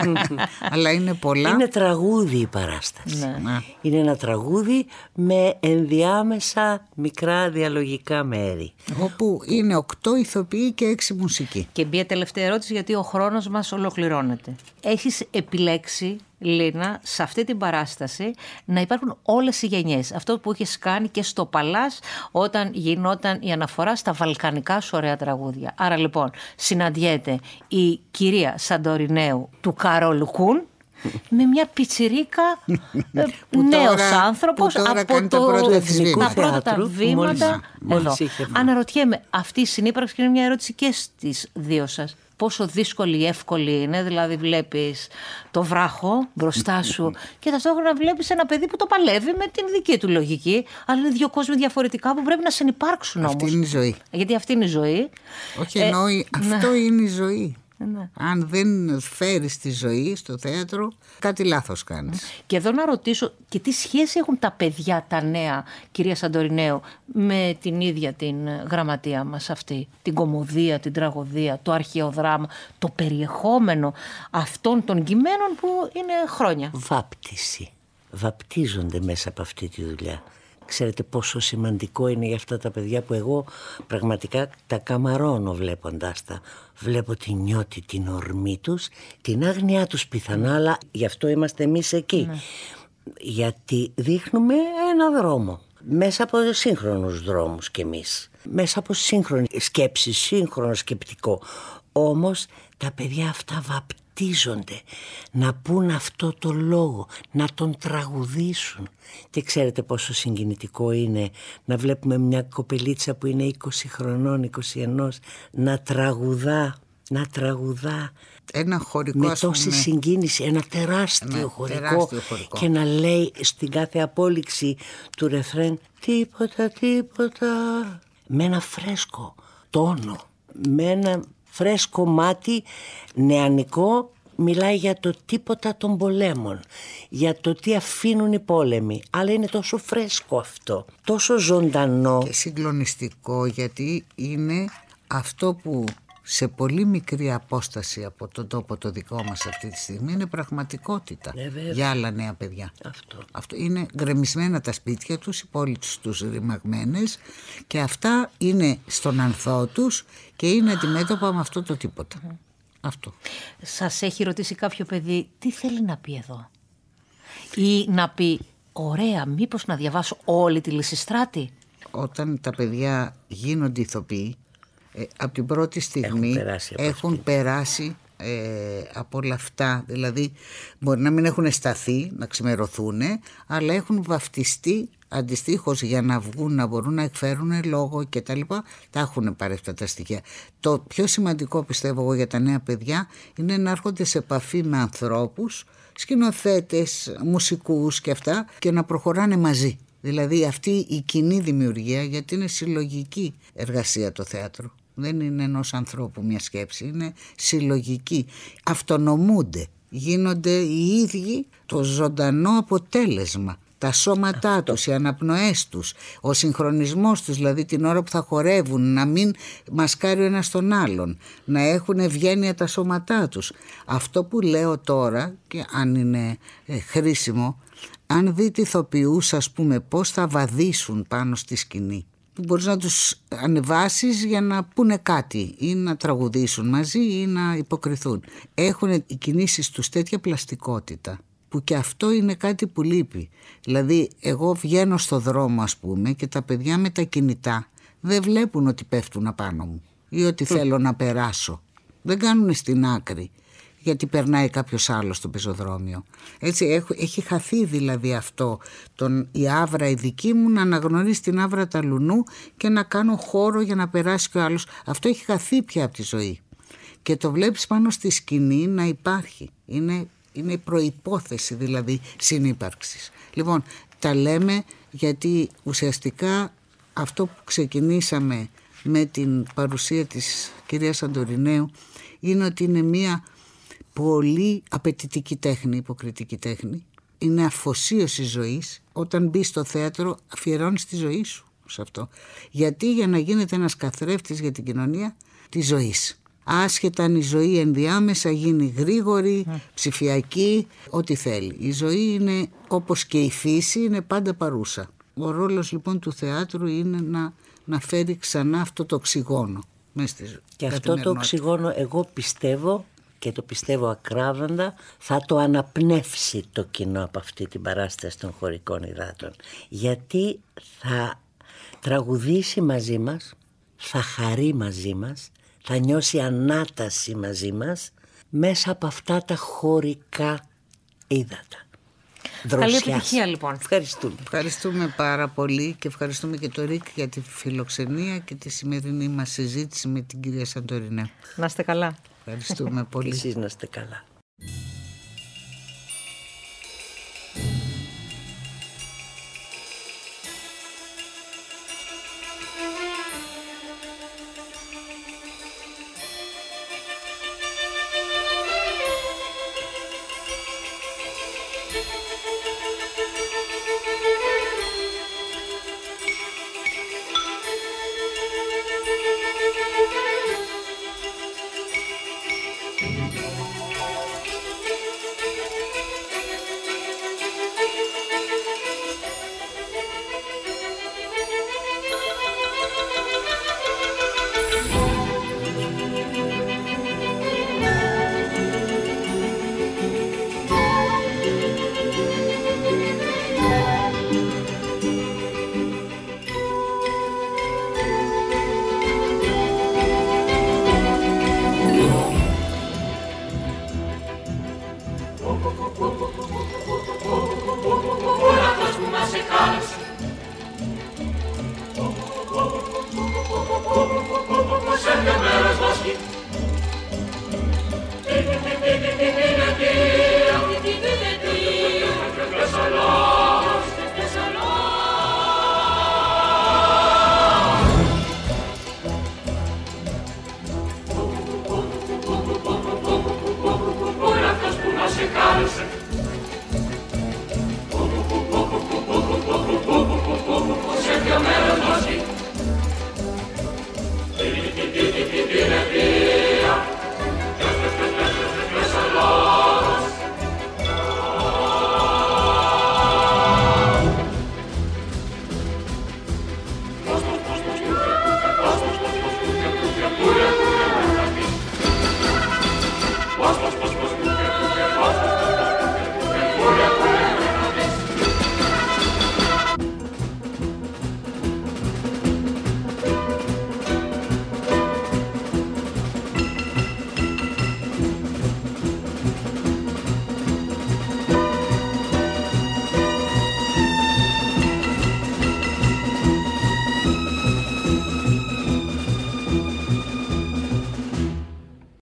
Αλλά είναι πολλά. Είναι τραγούδι η παράσταση. Ναι. Είναι ένα τραγούδι με ενδιάμεσα μικρά διαλογικά μέρη, όπου είναι οκτώ ηθοποιοί και έξι μουσικοί. Και μια τελευταία ερώτηση, γιατί ο χρόνος μας ολοκληρώνεται. Έχεις επιλέξει, Λίνα, σε αυτή την παράσταση να υπάρχουν όλες οι γενιές. Αυτό που είχες κάνει και στο Παλάς όταν γινόταν η αναφορά στα βαλκανικά σου ωραία τραγούδια. Άρα λοιπόν συναντιέται η κυρία Σαντορινέου του Καρόλου Κουν με μια πιτσιρίκα νέος άνθρωπος από το Εθνικό τα πρώτα Θέατρο, βήματα μόλις, εδώ. μόλις Αναρωτιέμαι, αυτή η συνύπαρξη, και είναι μια ερώτηση και στις δύο σας, πόσο δύσκολη ή εύκολη είναι? Δηλαδή βλέπεις το βράχο μπροστά σου και ταυτόχρονα βλέπεις ένα παιδί που το παλεύει με την δική του λογική, αλλά είναι δύο κόσμοι διαφορετικά που πρέπει να συνυπάρξουν όμως. Αυτή είναι η ζωή. Γιατί αυτή είναι η ζωή. Όχι, ε, εννοεί, αυτό ναι. είναι η ζωή. Ναι. Αν δεν φέρεις τη ζωή στο θέατρο, κάτι λάθος κάνεις. Και εδώ να ρωτήσω, και τι σχέση έχουν τα παιδιά, τα νέα, κυρία Σαντορινέου, με την ίδια την γραμματεία μας αυτή, την κωμωδία, την τραγωδία, το αρχαίο δράμα, το περιεχόμενο αυτών των κειμένων που είναι χρόνια? Βάπτιση. Βαπτίζονται μέσα από αυτή τη δουλειά. Ξέρετε πόσο σημαντικό είναι για αυτά τα παιδιά που εγώ πραγματικά τα καμαρώνω βλέποντάς τα. Βλέπω τη νιώτη, την ορμή τους, την άγνοιά τους πιθανά, αλλά γι' αυτό είμαστε εμείς εκεί. Ναι. Γιατί δείχνουμε ένα δρόμο, μέσα από σύγχρονους δρόμους κι εμείς. Μέσα από σύγχρονη σκέψη, σύγχρονο σκεπτικό. Όμως τα παιδιά αυτά βαπτίζονται να πούν αυτό το λόγο, να τον τραγουδήσουν. Και ξέρετε πόσο συγκινητικό είναι να βλέπουμε μια κοπελίτσα που είναι είκοσι χρονών, είκοσι ένα, να τραγουδά, να τραγουδά. Ένα χωρικό, με τόση συγκίνηση, ένα τεράστιο, ένα χωρικό, τεράστιο χωρικό, και να λέει στην κάθε απόλυξη του ρεφρέν τίποτα, τίποτα, με ένα φρέσκο τόνο, με ένα φρέσκο μάτι νεανικό. Μιλάει για το τίποτα των πολέμων, για το τι αφήνουν οι πόλεμοι, αλλά είναι τόσο φρέσκο αυτό, τόσο ζωντανό και συγκλονιστικό, γιατί είναι αυτό που σε πολύ μικρή απόσταση από τον τόπο το δικό μας αυτή τη στιγμή είναι πραγματικότητα ε, για άλλα νέα παιδιά. Αυτό. Αυτό είναι γκρεμισμένα τα σπίτια τους, οι πόλεις τους ρημαγμένες, και αυτά είναι στον ανθό τους και είναι αντιμέτωπα με αυτό το τίποτα. Mm. Αυτό. Σας έχει ρωτήσει κάποιο παιδί τι θέλει να πει εδώ, ή να πει ωραία, μήπως να διαβάσω όλη τη Λυσιστράτη? Όταν τα παιδιά γίνονται ηθοποιοί, ε, από την πρώτη στιγμή έχουν περάσει από, έχουν περάσει, ε, από όλα αυτά. Δηλαδή μπορεί να μην έχουν σταθεί, να ξημερωθούν, αλλά έχουν βαφτιστεί αντιστοίχως για να βγουν, να μπορούν να εκφέρουν λόγο και τα λοιπά. Τα έχουν πάρει αυτά τα στοιχεία. Το πιο σημαντικό, πιστεύω εγώ, για τα νέα παιδιά είναι να έρχονται σε επαφή με ανθρώπους, σκηνοθέτες, μουσικούς και αυτά, και να προχωράνε μαζί. Δηλαδή αυτή η κοινή δημιουργία, γιατί είναι συλλογική εργασία το θέατρο. Δεν είναι ενός ανθρώπου μια σκέψη, είναι συλλογική. Αυτονομούνται, γίνονται οι ίδιοι το ζωντανό αποτέλεσμα. Τα σώματά Αυτό. τους, οι αναπνοές τους, ο συγχρονισμός τους, δηλαδή την ώρα που θα χορεύουν, να μην μασκάρει ο ένας τον άλλον, να έχουν ευγένεια τα σώματά τους. Αυτό που λέω τώρα, και αν είναι ε, χρήσιμο, αν δείτε ηθοποιούς, ας πούμε, πώς θα βαδίσουν πάνω στη σκηνή, που μπορείς να τους ανεβάσεις για να πούνε κάτι ή να τραγουδήσουν μαζί ή να υποκριθούν. Έχουν οι κινήσεις τους τέτοια πλαστικότητα που και αυτό είναι κάτι που λείπει. Δηλαδή εγώ βγαίνω στο δρόμο ας πούμε και τα παιδιά με τα κινητά δεν βλέπουν ότι πέφτουν απάνω μου ή ότι θέλω να περάσω. Δεν κάνουν στην άκρη γιατί περνάει κάποιος άλλος στο πεζοδρόμιο. Έτσι έχω, έχει χαθεί δηλαδή αυτό, τον, η άβρα η δική μου να αναγνωρίσει την άβρα τα λουνού και να κάνω χώρο για να περάσει και ο άλλος. Αυτό έχει χαθεί πια από τη ζωή και το βλέπεις πάνω στη σκηνή να υπάρχει. Είναι, είναι η προϋπόθεση δηλαδή συνύπαρξης. Λοιπόν, τα λέμε γιατί ουσιαστικά αυτό που ξεκινήσαμε με την παρουσία της κυρίας Σαντορινέου είναι ότι είναι μία πολύ απαιτητική τέχνη, υποκριτική τέχνη. Είναι αφοσίωση ζωής. Όταν μπει στο θέατρο αφιερώνεις τη ζωή σου σε αυτό. Γιατί για να γίνεται ένας καθρέφτης για την κοινωνία της ζωής. Άσχετα αν η ζωή ενδιάμεσα γίνει γρήγορη, mm. ψηφιακή, ό,τι θέλει. Η ζωή είναι όπως και η φύση, είναι πάντα παρούσα. Ο ρόλος λοιπόν του θεάτρου είναι να, να φέρει ξανά αυτό το οξυγόνο μέσα στη ζωή. Και αυτό το οξυγόνο εγώ πιστεύω και το πιστεύω ακράδαντα θα το αναπνεύσει το κοινό από αυτή την παράσταση των χωρικών υδάτων. Γιατί θα τραγουδήσει μαζί μας, θα χαρεί μαζί μας, θα νιώσει ανάταση μαζί μας μέσα από αυτά τα χωρικά ύδατα. Καλή επιτυχία λοιπόν. Ευχαριστούμε. Ευχαριστούμε πάρα πολύ και ευχαριστούμε και το ΡΙΚ για τη φιλοξενία και τη σημερινή μας συζήτηση με την κυρία Σαντορινέου. Να είστε καλά. Ευχαριστούμε πολύ. Εσείς να είστε καλά.